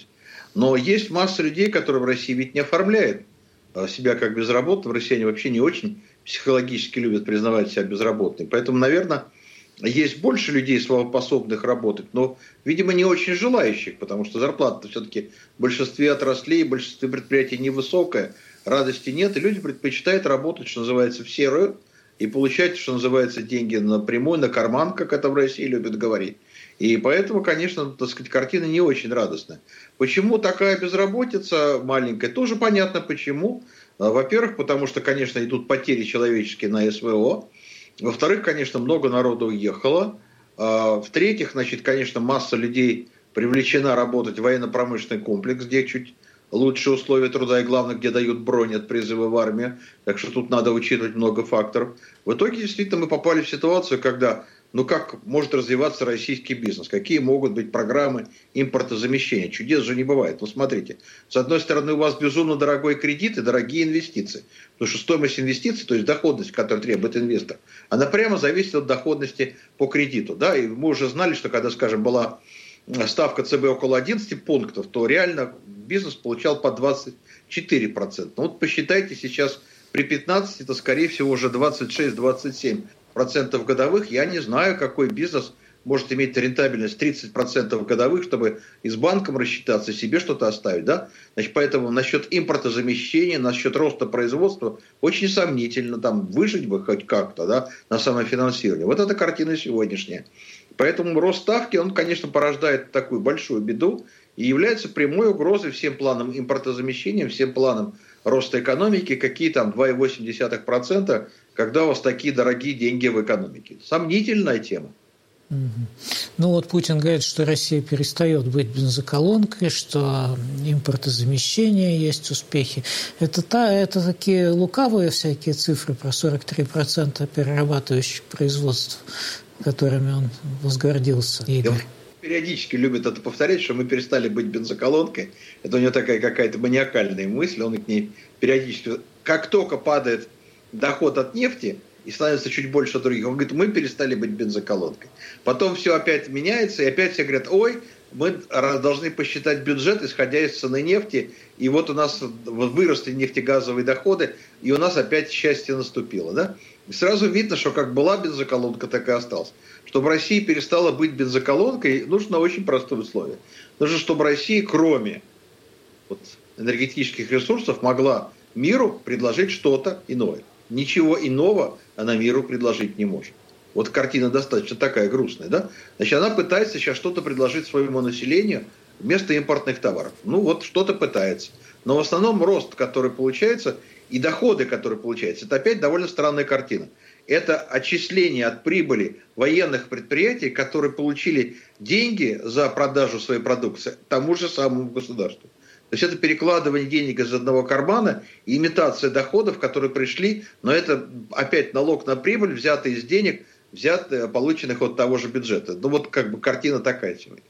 Speaker 6: Но есть масса людей, которые в России ведь не оформляют себя как безработных. Россияне вообще не очень психологически любят признавать себя безработными. Поэтому, наверное, есть больше людей, способных работать, но, видимо, не очень желающих, потому что зарплата все-таки в большинстве отраслей, в большинстве предприятий невысокая, радости нет, и люди предпочитают работать, что называется, в серую, и получать, что называется, деньги напрямую, на карман, как это в России любят говорить. И поэтому, конечно, так сказать, картина не очень радостная. Почему такая безработица маленькая? Тоже понятно почему. Во-первых, потому что, конечно, идут потери человеческие на СВО. Во-вторых, конечно, много народу уехало. В-третьих, значит, конечно, масса людей привлечена работать в военно-промышленный комплекс, где чуть лучшие условия труда и, главное, где дают бронь от призыва в армию. Так что тут надо учитывать много факторов. В итоге, действительно, мы попали в ситуацию, когда, ну как может развиваться российский бизнес? Какие могут быть программы импортозамещения? Чудес же не бывает. Вот смотрите, с одной стороны, у вас безумно дорогой кредит и дорогие инвестиции. Потому что стоимость инвестиций, то есть доходность, которую требует инвестор, она прямо зависит от доходности по кредиту. Да? И мы уже знали, что когда, скажем, была ставка ЦБ около одиннадцати пунктов, то реально бизнес получал по двадцать четыре процента. Ну вот посчитайте сейчас при пятнадцати, это скорее всего уже двадцать шесть - двадцать семь процентов годовых. Я не знаю, какой бизнес может иметь рентабельность тридцать процентов годовых, чтобы и с банком рассчитаться, себе что-то оставить. Да? Значит, поэтому насчет импортозамещения, насчет роста производства очень сомнительно. Там выжить бы хоть как-то, да, на самофинансирование. Вот эта картина сегодняшняя. Поэтому рост ставки, он, конечно, порождает такую большую беду и является прямой угрозой всем планам импортозамещения, всем планам роста экономики, какие там два целых восемь десятых процента, когда у вас такие дорогие деньги в экономике. Сомнительная тема.
Speaker 1: Угу. Ну вот Путин говорит, что Россия перестает быть бензоколонкой, что импортозамещение есть успехи. Это, та, это такие лукавые всякие цифры про сорок три процента перерабатывающих производств, которыми он возгордился, Игорь.
Speaker 6: Периодически любит это повторять, что мы перестали быть бензоколонкой. Это у него такая какая-то маниакальная мысль, он к ней периодически... Как только падает доход от нефти и становится чуть больше других, он говорит, мы перестали быть бензоколонкой. Потом все опять меняется, и опять все говорят, ой, мы должны посчитать бюджет, исходя из цены нефти, и вот у нас выросли нефтегазовые доходы, и у нас опять счастье наступило. Да? И сразу видно, что как была бензоколонка, так и осталась. Чтобы Россия перестала быть бензоколонкой, нужно очень простое условие. Нужно, чтобы Россия, кроме вот, энергетических ресурсов, могла миру предложить что-то иное. Ничего иного она миру предложить не может. Вот картина достаточно такая грустная. Да? Значит, она пытается сейчас что-то предложить своему населению вместо импортных товаров. Ну вот что-то пытается. Но в основном рост, который получается, и доходы, которые получаются, это опять довольно странная картина. Это отчисление от прибыли военных предприятий, которые получили деньги за продажу своей продукции тому же самому государству. То есть это перекладывание денег из одного кармана и имитация доходов, которые пришли, но это опять налог на прибыль, взятый из денег, взятый, полученных от того же бюджета. Ну вот как бы картина такая сегодня.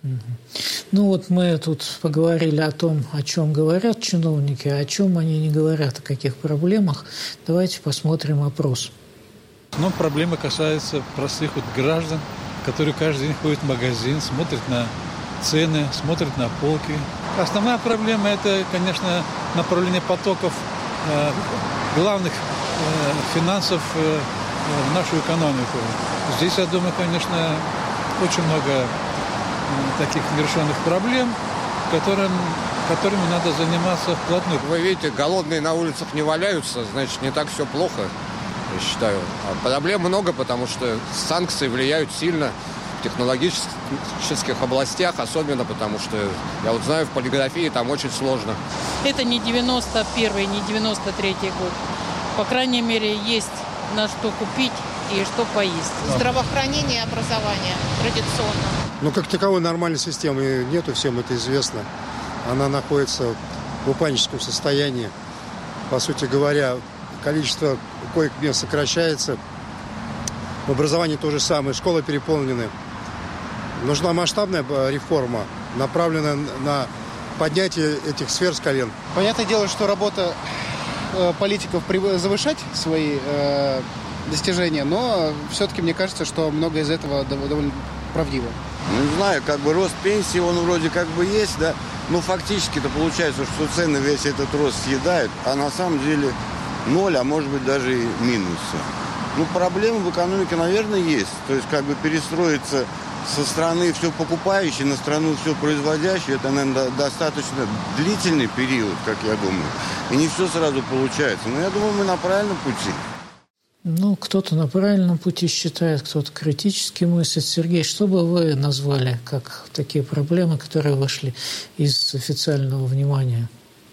Speaker 1: Ну вот мы тут поговорили о том, о чем говорят чиновники, а о чем они не говорят, о каких проблемах. Давайте посмотрим опрос.
Speaker 10: Но проблемы касаются простых вот граждан, которые каждый день ходят в магазин, смотрят на цены, смотрят на полки. Основная проблема – это, конечно, направление потоков э, главных э, финансов э, в нашу экономику. Здесь, я думаю, конечно, очень много э, таких нерешенных проблем, которым, которыми надо заниматься вплотную.
Speaker 11: Вы видите, голодные на улицах не валяются, значит, не так все плохо, я считаю. А проблем много, потому что санкции влияют сильно в технологических областях, особенно потому что, я вот знаю, в полиграфии там очень сложно.
Speaker 12: Это не девяносто первый, не девяносто третий год. По крайней мере, есть на что купить и что поесть.
Speaker 13: Здравоохранение и образование традиционно.
Speaker 14: Ну, как таковой нормальной системы нету, всем это известно. Она находится в упадническом состоянии. По сути говоря, количество коек-мест сокращается. В образовании то же самое. Школы переполнены. Нужна масштабная реформа, направленная на поднятие этих сфер с колен.
Speaker 15: Понятное дело, что работа э, политиков завышать свои э, достижения, но все-таки мне кажется, что многое из этого довольно правдиво.
Speaker 16: Ну, не знаю, как бы рост пенсии, он вроде как бы есть, да, но фактически-то получается, что цены весь этот рост съедают, а на самом деле ноль, а может быть даже и минусы. Ну, проблемы в экономике, наверное, есть. То есть, как бы перестроиться со страны все покупающей на страну все производящую, это, наверное, достаточно длительный период, как я думаю. И не все сразу получается. Но я думаю, мы на правильном пути.
Speaker 1: Ну, кто-то на правильном пути считает, кто-то критически мыслит. Сергей, что бы вы назвали как такие проблемы, которые вышли из официального внимания?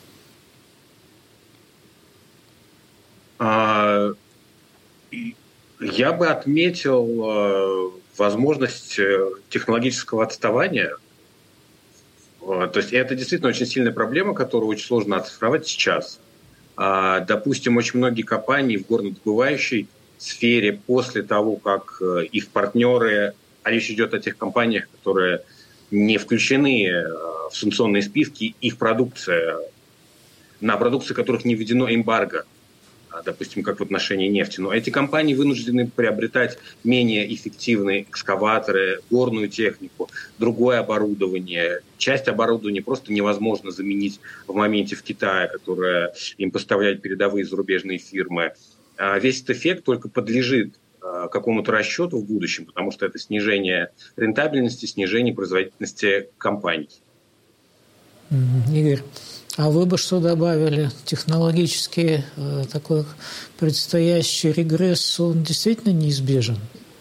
Speaker 7: А, я бы отметил возможность технологического отставания. То есть это действительно очень сильная проблема, которую очень сложно оцифровать сейчас. Допустим, очень многие компании в горнодобывающей сфере после того, как их партнеры, а речь идет о тех компаниях, которые не включены в санкционные списки, их продукция, на продукцию которых не введено эмбарго, допустим, как в отношении нефти. Но эти компании вынуждены приобретать менее эффективные экскаваторы, горную технику, другое оборудование. Часть оборудования просто невозможно заменить в моменте в Китае, которое им поставляют передовые зарубежные фирмы. А весь этот эффект только подлежит какому-то расчету в будущем, потому что это снижение рентабельности, снижение производительности компаний.
Speaker 1: Игорь, а вы бы что добавили? Технологический э, такой предстоящий регресс, он действительно неизбежен?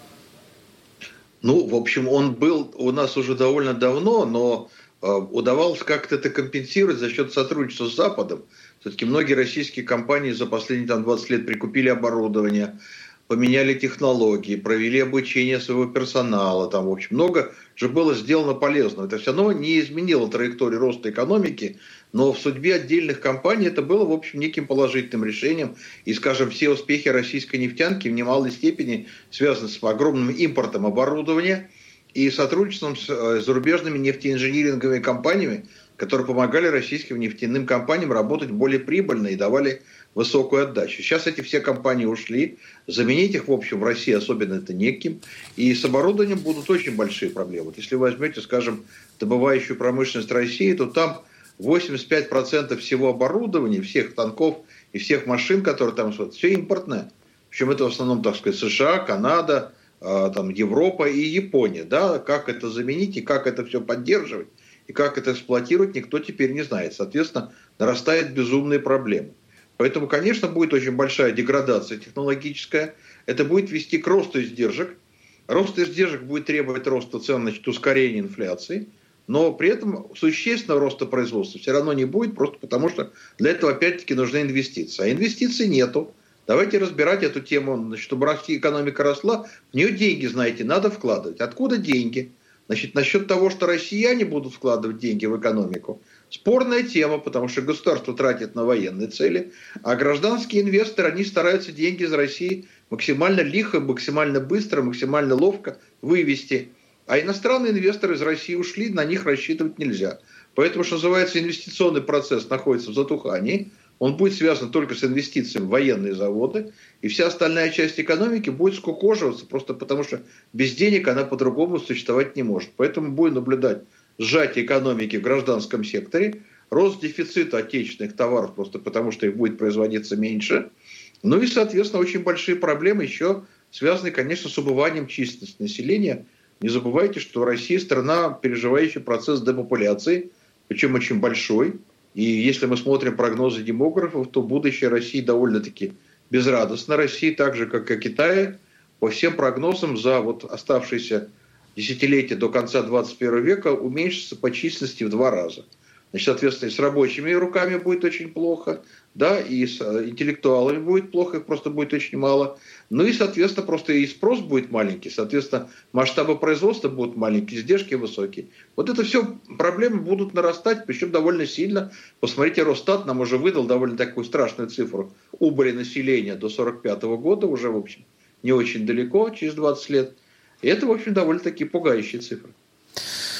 Speaker 6: Ну, в общем, он был у нас уже довольно давно, но э, удавалось как-то это компенсировать за счет сотрудничества с Западом. Все-таки многие российские компании за последние там, двадцать лет прикупили оборудование, поменяли технологии, провели обучение своего персонала. Там, в общем, много же было сделано полезного. Это все равно не изменило траекторию роста экономики, но в судьбе отдельных компаний это было, в общем, неким положительным решением. И, скажем, все успехи российской нефтянки в немалой степени связаны с огромным импортом оборудования и сотрудничеством с зарубежными нефтеинжиниринговыми компаниями, которые помогали российским нефтяным компаниям работать более прибыльно и давали высокую отдачу. Сейчас эти все компании ушли, заменить их, в общем, в России особенно это неким, и с оборудованием будут очень большие проблемы. Вот если вы возьмете, скажем, добывающую промышленность России, то там восемьдесят пять процентов всего оборудования, всех танков и всех машин, которые там, все импортное. Причем это в основном, так сказать, США, Канада, там, Европа и Япония. Да? Как это заменить и как это все поддерживать, и как это эксплуатировать, никто теперь не знает. Соответственно, нарастают безумные проблемы. Поэтому, конечно, будет очень большая деградация технологическая. Это будет вести к росту издержек. Рост издержек будет требовать роста цен, значит, ускорения инфляции. Но при этом существенного роста производства все равно не будет, просто потому что для этого опять-таки нужны инвестиции. А инвестиций нету. Давайте разбирать эту тему, значит, чтобы российская экономика росла. В нее деньги, знаете, надо вкладывать. Откуда деньги? Значит, насчет того, что россияне будут вкладывать деньги в экономику, спорная тема, потому что государство тратит на военные цели, а гражданские инвесторы, они стараются деньги из России максимально лихо, максимально быстро, максимально ловко вывести. А иностранные инвесторы из России ушли, на них рассчитывать нельзя. Поэтому, что называется, инвестиционный процесс находится в затухании. Он будет связан только с инвестициями в военные заводы, и вся остальная часть экономики будет скукоживаться, просто потому что без денег она по-другому существовать не может. Поэтому будем наблюдать сжатие экономики в гражданском секторе, рост дефицита отечественных товаров, просто потому что их будет производиться меньше. Ну и, соответственно, очень большие проблемы еще связаны, конечно, с убыванием численности населения. Не забывайте, что Россия страна, переживающая процесс депопуляции, причем очень большой. И если мы смотрим прогнозы демографов, то будущее России довольно-таки безрадостно. Россия, так же как и Китай, по всем прогнозам за вот оставшиеся десятилетия до конца двадцать первого века уменьшится по численности в два раза. Значит, соответственно, и с рабочими руками будет очень плохо, да, и с интеллектуалами будет плохо, их просто будет очень мало. Ну и, соответственно, просто и спрос будет маленький, соответственно, масштабы производства будут маленькие, издержки высокие. Вот это все проблемы будут нарастать, причем довольно сильно. Посмотрите, Росстат нам уже выдал довольно такую страшную цифру убыли населения до сорок пятого года, уже, в общем, не очень далеко, через двадцать лет. И это, в общем, довольно-таки пугающие цифры.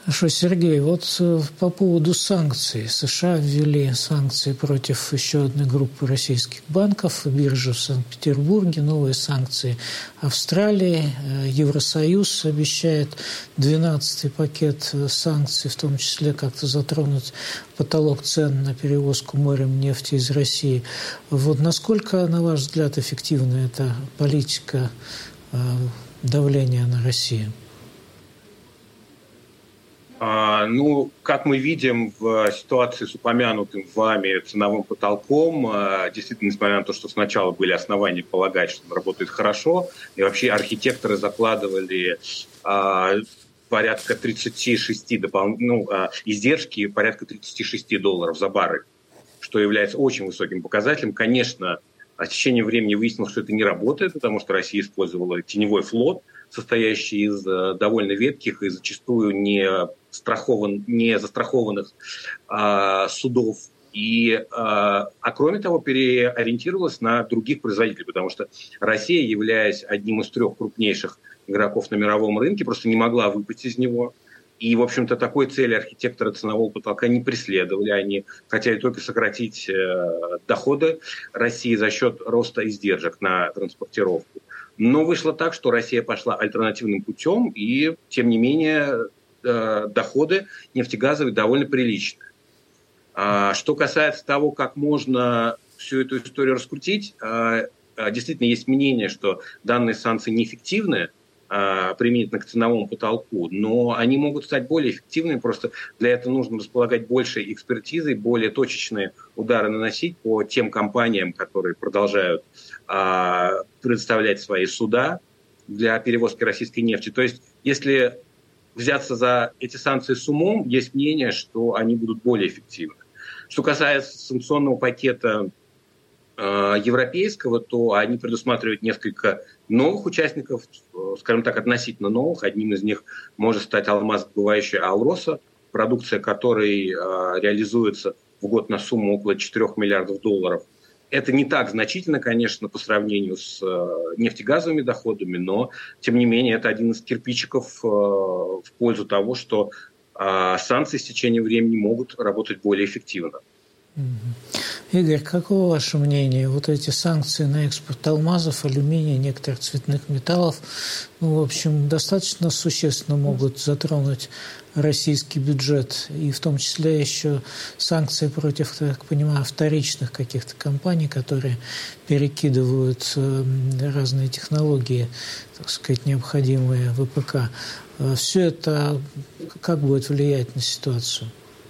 Speaker 1: Хорошо, Сергей, вот по поводу санкций. США ввели санкции против еще одной группы российских банков, биржи в Санкт-Петербурге, новые санкции Австралии. Евросоюз обещает двенадцатый пакет санкций, в том числе как-то затронуть потолок цен на перевозку морем нефти из России. Вот насколько, на ваш взгляд, эффективна эта политика давления на Россию?
Speaker 7: Ну, как мы видим в ситуации с упомянутым вами ценовым потолком, действительно, несмотря на то, что сначала были основания полагать, что он работает хорошо, и вообще архитекторы закладывали порядка тридцать шесть допол... ну, издержки порядка тридцать шесть долларов за баррель, что является очень высоким показателем. Конечно, с течением времени выяснилось, что это не работает, потому что Россия использовала теневой флот, состоящий из довольно ветких и зачастую не, страхован, не застрахованных а, судов. И, а, а кроме того, переориентировалась на других производителей, потому что Россия, являясь одним из трех крупнейших игроков на мировом рынке, просто не могла выпасть из него. И, в общем-то, такой цели архитекторы ценового потолка не преследовали. Они хотели только сократить э, доходы России за счет роста издержек на транспортировку. Но вышло так, что Россия пошла альтернативным путем, и, тем не менее, э, доходы нефтегазовые довольно приличные. А, что касается того, как можно всю эту историю раскрутить, э, э, действительно есть мнение, что данные санкции неэффективны э, применительно к ценовому потолку, но они могут стать более эффективными, просто для этого нужно располагать большей экспертизой, более точечные удары наносить по тем компаниям, которые продолжают предоставлять свои суда для перевозки российской нефти. То есть, если взяться за эти санкции с умом, есть мнение, что они будут более эффективны. Что касается санкционного пакета э, европейского, то они предусматривают несколько новых участников, скажем так, относительно новых. Одним из них может стать алмазодобывающая «Алроса», продукция которой э, реализуется в год на сумму около четырёх миллиардов долларов. Это не так значительно, конечно, по сравнению с э, нефтегазовыми доходами, но, тем не менее, это один из кирпичиков э, в пользу того, что э, санкции с течением времени могут работать более эффективно.
Speaker 1: Игорь, каково ваше мнение? Вот эти санкции на экспорт алмазов, алюминия, некоторых цветных металлов, ну, в общем, достаточно существенно могут затронуть российский бюджет, и в том числе еще санкции против, так понимаю, вторичных каких-то компаний, которые перекидывают разные технологии, так сказать, необходимые в ВПК. Все это как будет влиять на ситуацию?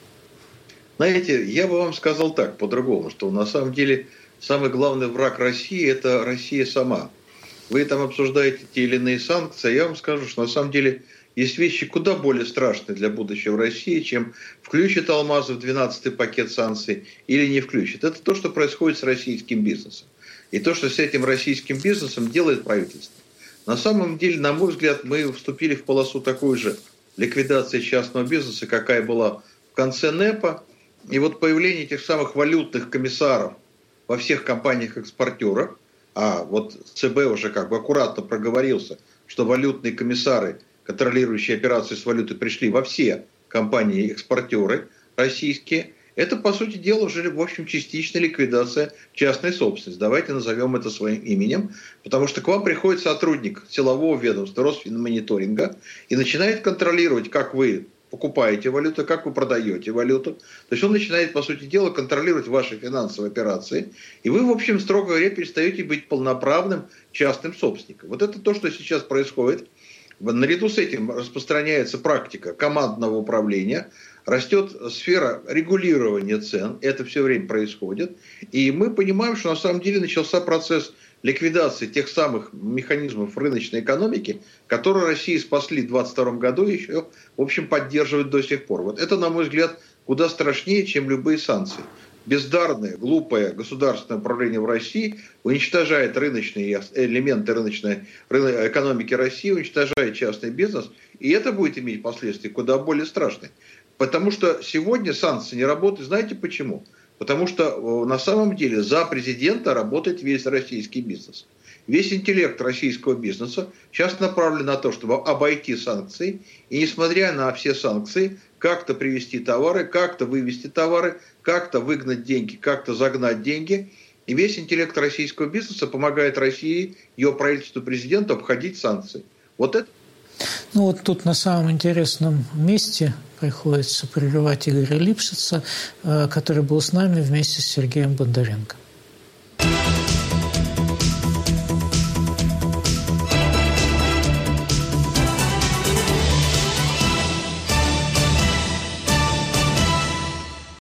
Speaker 6: Знаете, я бы вам сказал так, по-другому, что на самом деле самый главный враг России – это Россия сама. Вы там обсуждаете те или иные санкции, а я вам скажу, что на самом деле есть вещи куда более страшные для будущего России, чем включит алмазы в двенадцатый пакет санкций или не включит. Это то, что происходит с российским бизнесом. И то, что с этим российским бизнесом делает правительство. На самом деле, на мой взгляд, мы вступили в полосу такой же ликвидации частного бизнеса, какая была в конце НЭПа. И вот появление этих самых валютных комиссаров во всех компаниях-экспортерах, а вот ЦБ уже как бы аккуратно проговорился, что валютные комиссары, контролирующие операции с валютой, пришли во все компании-экспортеры российские, это, по сути дела, уже, в общем, частичная ликвидация частной собственности. Давайте назовем это своим именем, потому что к вам приходит сотрудник силового ведомства Росфинмониторинга и начинает контролировать, как вы покупаете валюту, как вы продаете валюту. То есть он начинает, по сути дела, контролировать ваши финансовые операции. И вы, в общем, строго говоря, перестаете быть полноправным частным собственником. Вот это то, что сейчас происходит. Наряду с этим распространяется практика командного управления, растет сфера регулирования цен, это все время происходит. И мы понимаем, что на самом деле начался процесс ликвидации тех самых механизмов рыночной экономики, которые России спасли в двадцать втором году и еще, в общем, поддерживают до сих пор. Вот это, на мой взгляд, куда страшнее, чем любые санкции. Бездарное, глупое государственное управление в России уничтожает рыночные элементы рыночной экономики России, уничтожает частный бизнес, и это будет иметь последствия куда более страшные. Потому что сегодня санкции не работают. Знаете почему? Потому что на самом деле за президента работает весь российский бизнес. Весь интеллект российского бизнеса сейчас направлен на то, чтобы обойти санкции, и несмотря на все санкции, как-то привезти товары, как-то вывести товары, как-то выгнать деньги, как-то загнать деньги. И весь интеллект российского бизнеса помогает России, ее правительству, президенту обходить санкции. Вот это.
Speaker 1: Ну вот тут на самом интересном месте приходится прерывать Игоря Липшица, который был с нами вместе с Сергеем Бондаренко.